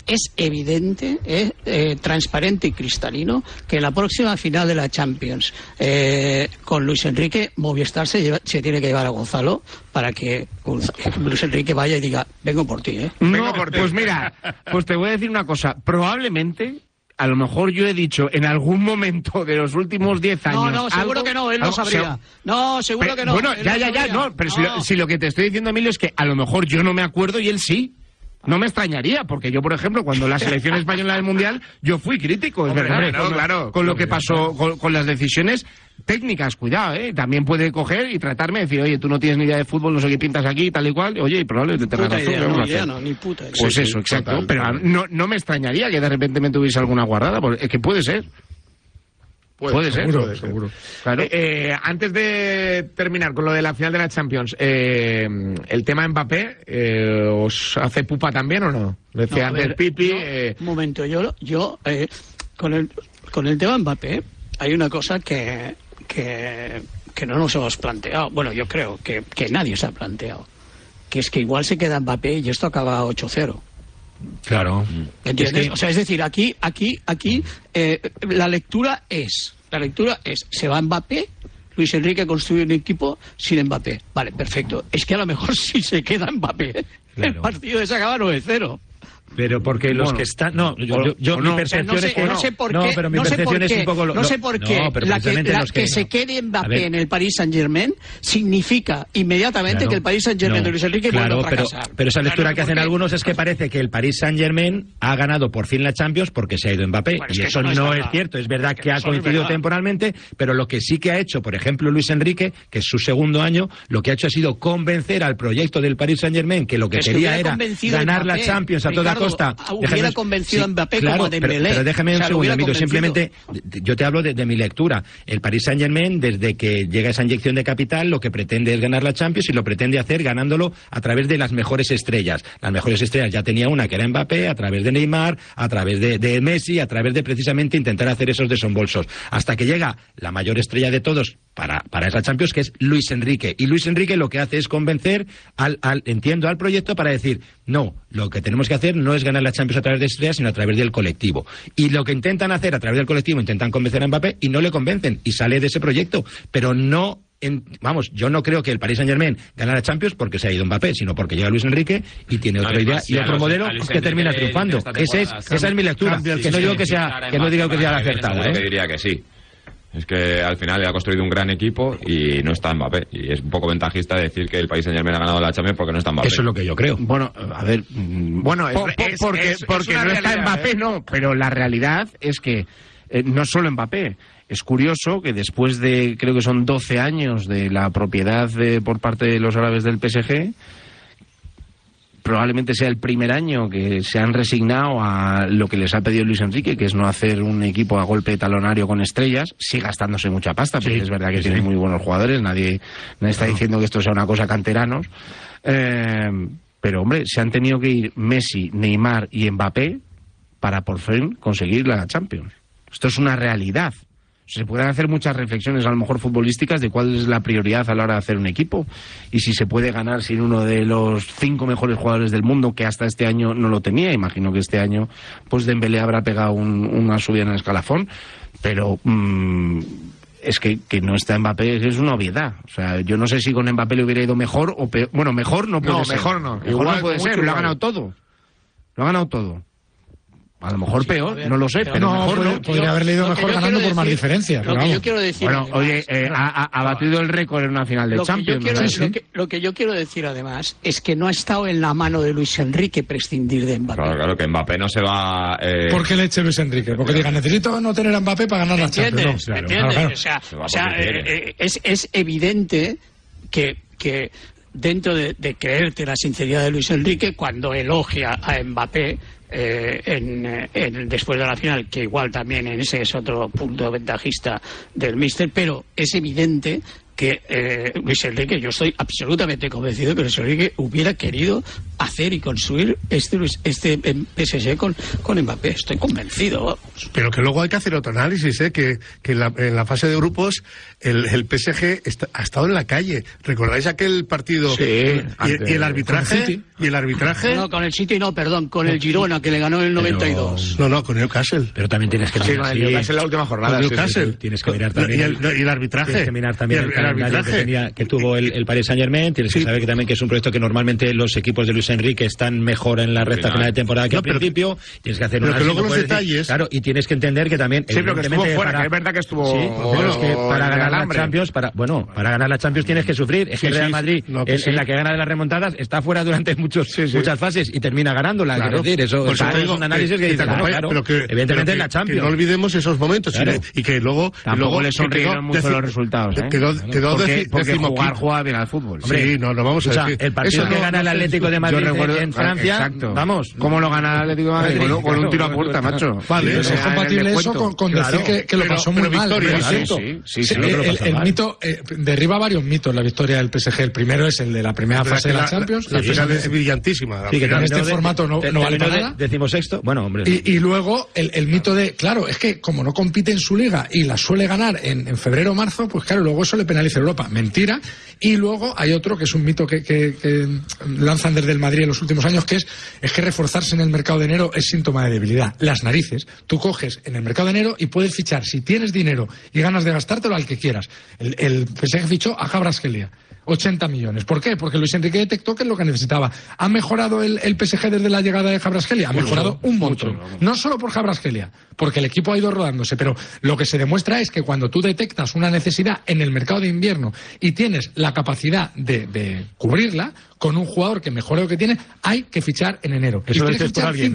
transparente y cristalino que en la próxima final de la Champions con Luis Enrique, Movistar se tiene que llevar a Gonzalo para que Luis Enrique vaya y diga, vengo por ti, No, pues mira, pues te voy a decir una cosa. Probablemente, a lo mejor yo he dicho en algún momento de los últimos 10 años... No, seguro que no, él no sabría. No, seguro que no. Bueno, no, pero si lo que te estoy diciendo, Emilio, es que a lo mejor yo no me acuerdo y él sí. No me extrañaría, porque yo, por ejemplo, cuando la selección española del Mundial, yo fui crítico, es verdad, con lo que pasó, con las decisiones técnicas, cuidado, también puede coger y tratarme de decir, oye, tú no tienes ni idea de fútbol, no sé qué pintas aquí, tal y cual, oye, y probablemente te razón. Ni puta idea. Pues eso, exacto, total, pero no me extrañaría que de repente me tuviese alguna guardada, porque es que puede ser. Puede ser. Seguro. Claro. Antes de terminar con lo de la final de la Champions, el tema Mbappé, ¿os hace pupa también o no? Decía antes Pipi. Un momento, yo con el tema Mbappé hay una cosa que no nos hemos planteado. Bueno, yo creo que nadie se ha planteado. Que es que igual se queda Mbappé y esto acaba 8-0. Claro. ¿Entiendes? O sea, es decir, aquí la lectura es, se va Mbappé, Luis Enrique construye un equipo sin Mbappé. Vale, perfecto. Es que a lo mejor si se queda Mbappé, el partido se acaba 9-0 Pero porque los que están... No, mi percepción es que no sé por qué. pero mi percepción es un poco... No sé por qué que se quede Mbappé en el Paris Saint-Germain significa inmediatamente que el Paris Saint-Germain de Luis Enrique vuelve a fracasar. Pero esa lectura que hacen algunos es que parece que el Paris Saint-Germain ha ganado por fin la Champions porque se ha ido Mbappé. Y eso no es cierto. Es verdad que ha coincidido temporalmente, pero lo que sí que ha hecho, por ejemplo, Luis Enrique, que es su segundo año, lo que ha hecho ha sido convencer al proyecto del Paris Saint-Germain que lo que quería era ganar la Champions a toda costa. Hubiera convencido a Mbappé como a Dembélé. Pero déjame un segundo, Emilio, simplemente yo te hablo de mi lectura. El Paris Saint-Germain, desde que llega esa inyección de capital, lo que pretende es ganar la Champions y lo pretende hacer ganándolo a través de las mejores estrellas. Las mejores estrellas ya tenía una que era Mbappé, a través de Neymar, a través de Messi, a través de precisamente intentar hacer esos desembolsos. Hasta que llega la mayor estrella de todos para esa Champions, que es Luis Enrique. Y Luis Enrique lo que hace es convencer al proyecto para decir, no, lo que tenemos que hacer no es ganar la Champions a través de estrellas, sino a través del colectivo. Y lo que intentan hacer a través del colectivo, intentan convencer a Mbappé y no le convencen y sale de ese proyecto. Pero no, yo no creo que el Paris Saint-Germain gane la Champions porque se ha ido Mbappé, sino porque llega Luis Enrique y tiene otra idea y otro modelo que termina triunfando. Esa es mi lectura. Que no digo que sea la acertada. Yo diría que sí. Es que al final ha construido un gran equipo y no está Mbappé. Y es un poco ventajista decir que el Paris Saint-Germain ha ganado la Champions porque no está Mbappé. Eso es lo que yo creo. Bueno, a ver... Bueno, porque no está Mbappé, no. Pero la realidad es que no solo Mbappé. Es curioso que después de, creo que son 12 años de la propiedad por parte de los árabes del PSG... probablemente sea el primer año que se han resignado a lo que les ha pedido Luis Enrique, que es no hacer un equipo a golpe de talonario con estrellas, sí gastándose mucha pasta, porque es verdad que tienen muy buenos jugadores, nadie está diciendo que esto sea una cosa canteranos, pero hombre, se han tenido que ir Messi, Neymar y Mbappé para por fin conseguir la Champions. Esto es una realidad. Se pueden hacer muchas reflexiones, a lo mejor futbolísticas, de cuál es la prioridad a la hora de hacer un equipo y si se puede ganar sin uno de los 5 mejores jugadores del mundo, que hasta este año no lo tenía. Imagino que este año pues Dembélé habrá pegado una subida en el escalafón, pero es que no está Mbappé, es una obviedad. O sea, yo no sé si con Mbappé le hubiera ido mejor o peor. Bueno, mejor no puede ser. Mejor no. Mejor no puede ser, lo ha ganado todo. Lo ha ganado todo. A lo mejor peor, no lo sé, pero mejor no. Podría haberle ido mejor ganando por más diferencia. Lo que yo quiero decir... Bueno, oye, ha batido el récord en una final de Champions. Lo que yo quiero decir, además, es que no ha estado en la mano de Luis Enrique prescindir de Mbappé. Claro, que Mbappé no se va... ¿Por qué le eche Luis Enrique? Porque diga, necesito no tener a Mbappé para ganar la Champions. No, ¿entiendes? Claro. O sea, es evidente que dentro de creerte la sinceridad de Luis Enrique, cuando elogia a Mbappé después de la final, que igual también en ese es otro punto ventajista del míster, pero es evidente que Luis Enrique, yo estoy absolutamente convencido de que Luis Enrique hubiera querido hacer y construir este PSG con Mbappé. Estoy convencido, vamos. Pero que luego hay que hacer otro análisis, que en la fase de grupos el PSG ha estado en la calle. ¿Recordáis aquel partido? Sí, y el arbitraje. ¿Y el arbitraje? No, con el City no, perdón, con el Girona, que le ganó en el 92. No, con Newcastle. Pero también tienes que mirar. Sí, con el Newcastle en la última jornada. Newcastle. Tienes que mirar también. ¿Y el arbitraje? Tienes que mirar también el arbitraje que tuvo el Paris Saint-Germain. Tienes que saber que también que es un proyecto que normalmente los equipos de Luis Enrique están mejor en la recta final de temporada que al principio. Tienes que hacer pero que luego los detalles. Claro, y tienes que entender que también. Sí, pero que estuvo fuera, que es verdad que estuvo. Sí, pero es que para ganar la Champions, para ganar la Champions tienes que sufrir. Es que el Real Madrid, en la que gana de las remontadas, está fuera durante muchas fases y termina ganándola. Claro. Quiero decir, eso es un análisis que dice, claro, evidentemente en la Champions. Que no olvidemos esos momentos, claro. Y que luego le sonrieron mucho los resultados. Quedó porque jugar bien al fútbol. Sí, no vamos a decir. El partido que gana el Atlético de Madrid en Francia, vamos, ¿cómo lo gana el Atlético de Madrid? Con un tiro a puerta, macho. Vale, es compatible eso con decir que lo pasó muy mal. El mito derriba varios mitos la victoria del PSG. El primero es el de la primera fase de la Champions. La final es brillantísima. Sí, que en este formato no vale para nada. Decimos sexto. Bueno, hombre. Y luego el mito de, claro, es que como no compite en su liga y la suele ganar en febrero o marzo, pues claro, luego eso le penaliza a Europa. Mentira. Y luego hay otro que es un mito que lanzan desde el Madrid en los últimos años, que es que reforzarse en el mercado de enero es síntoma de debilidad. Las narices. Tú coges en el mercado de enero y puedes fichar, si tienes dinero y ganas de gastártelo, al que quieras. El PSG fichó a Kvaratskhelia. 80 millones. ¿Por qué? Porque Luis Enrique detectó que es lo que necesitaba. ¿Ha mejorado el PSG desde la llegada de Kvaratskhelia? Ha mejorado un montón. No solo por Kvaratskhelia, porque el equipo ha ido rodándose, pero lo que se demuestra es que cuando tú detectas una necesidad en el mercado de invierno y tienes la capacidad de cubrirla, con un jugador que mejore lo que tiene, hay que fichar en enero. Eso lo dices por alguien.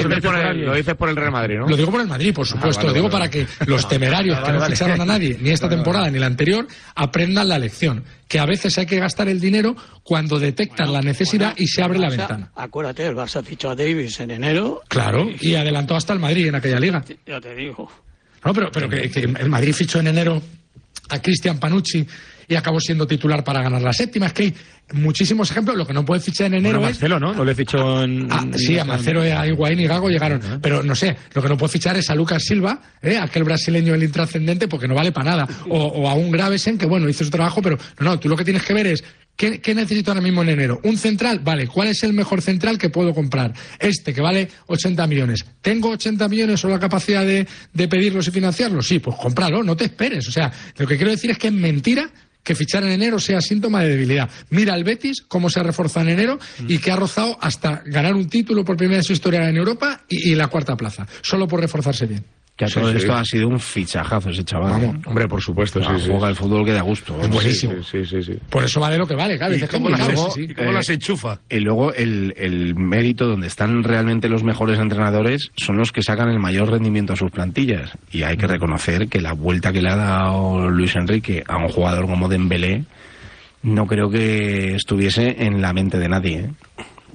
Lo dices por el Real Madrid, ¿no? Lo digo por el Madrid, por supuesto. Lo digo para que los temerarios que no ficharon a nadie, ni esta temporada ni la anterior, aprendan la lección. Que a veces hay que gastar el dinero cuando detectan la necesidad y se abre la ventana. Acuérdate, el Barça fichó a Davis en enero. Claro, y adelantó hasta el Madrid en aquella liga. Ya te digo. No, pero que el Madrid fichó en enero a Cristian Panucci y acabó siendo titular para ganar la séptima. Es que hay muchísimos ejemplos. Lo que no puede fichar en enero Marcelo, ¿no? No le fichó en... sí, a Marcelo, a Higuaín y Gago llegaron. Pero no sé, lo que no puede fichar es a Lucas Silva, aquel brasileño el intrascendente, porque no vale para nada. O a un Gravesen, que bueno, hizo su trabajo, pero no, tú lo que tienes que ver es ¿qué necesito ahora mismo en enero? ¿Un central? Vale, ¿cuál es el mejor central que puedo comprar? Este, que vale 80 millones. ¿Tengo 80 millones o la capacidad de pedirlos y financiarlos? Sí, pues cómpralo, no te esperes. O sea, lo que quiero decir es que es mentira que fichar en enero sea síntoma de debilidad. Mira al Betis, cómo se ha reforzado en enero y que ha rozado hasta ganar un título por primera vez en su historia en Europa y la cuarta plaza, solo por reforzarse bien. Que todo esto ha sido un fichajazo ese chaval. Vamos, hombre, por supuesto. Juega el fútbol que da gusto. Es buenísimo. Sí. Por eso vale lo que vale, claro. ¿Y cómo las enchufa? Y luego el mérito donde están realmente los mejores entrenadores son los que sacan el mayor rendimiento a sus plantillas. Y hay que reconocer que la vuelta que le ha dado Luis Enrique a un jugador como Dembélé no creo que estuviese en la mente de nadie.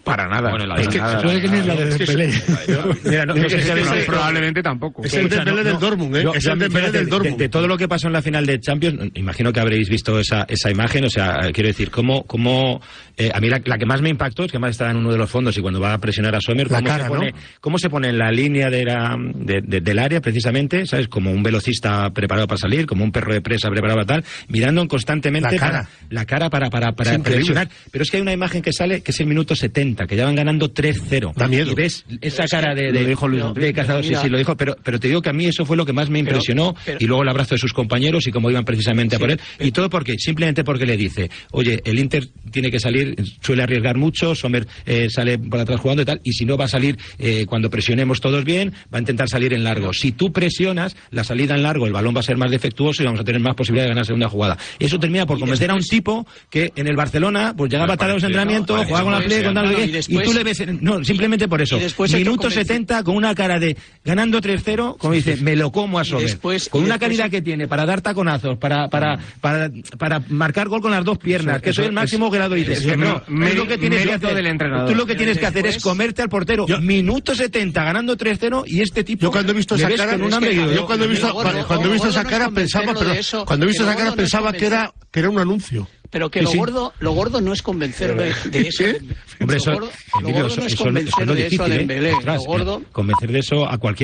Para nada. Bueno, la Es que nada, puede que ni la de Dembélé. Mira, no sé si probablemente tampoco. Es el Dembélé del Dortmund, ¿eh? Es el Dembélé del Dortmund. De todo lo que pasó en la final de Champions, imagino que habréis visto esa imagen, o sea, quiero decir, cómo a mí la que más me impactó es que más estaba en uno de los fondos y cuando va a presionar a Sommer, cómo se pone en la línea del área, precisamente, ¿sabes? Como un velocista preparado para salir, como un perro de presa preparado para tal, mirando constantemente la cara para presionar. Pero es que hay una imagen que sale, que es el minuto 70, que ya van ganando 3-0. Da miedo. Y ves esa cara de Cazador, sí, lo dijo, pero te digo que a mí eso fue lo que más me impresionó, y luego el abrazo de sus compañeros y cómo iban precisamente a por él, y todo simplemente porque le dice, oye, el Inter tiene que salir, suele arriesgar mucho, Sommer sale por atrás jugando y tal, y si no va a salir cuando presionemos todos bien, va a intentar salir en largo. Si tú presionas, la salida en largo, el balón va a ser más defectuoso y vamos a tener más posibilidad de ganar segunda jugada. Eso termina por convencer a un tipo que en el Barcelona pues llegaba tarde a los entrenamientos, jugaba con la play, y tú le ves, simplemente por eso. Minuto 70 con una cara de ganando 3-0, como dice, me lo como a Sommer. Con una calidad que tiene para dar taconazos, para marcar gol con las dos piernas, que soy el máximo grado, y dices, lo que tienes que hacer del entrenador. Tú lo que tienes que hacer es comerte al portero. Minuto 70 ganando 3-0, y este tipo, yo cuando he visto esa cara, cuando he visto esa cara pensaba que era un anuncio. Pero que lo gordo no es convencer de eso. Hombre, lo gordo no es convencer de eso a Dembélé. Convencer de eso a cualquier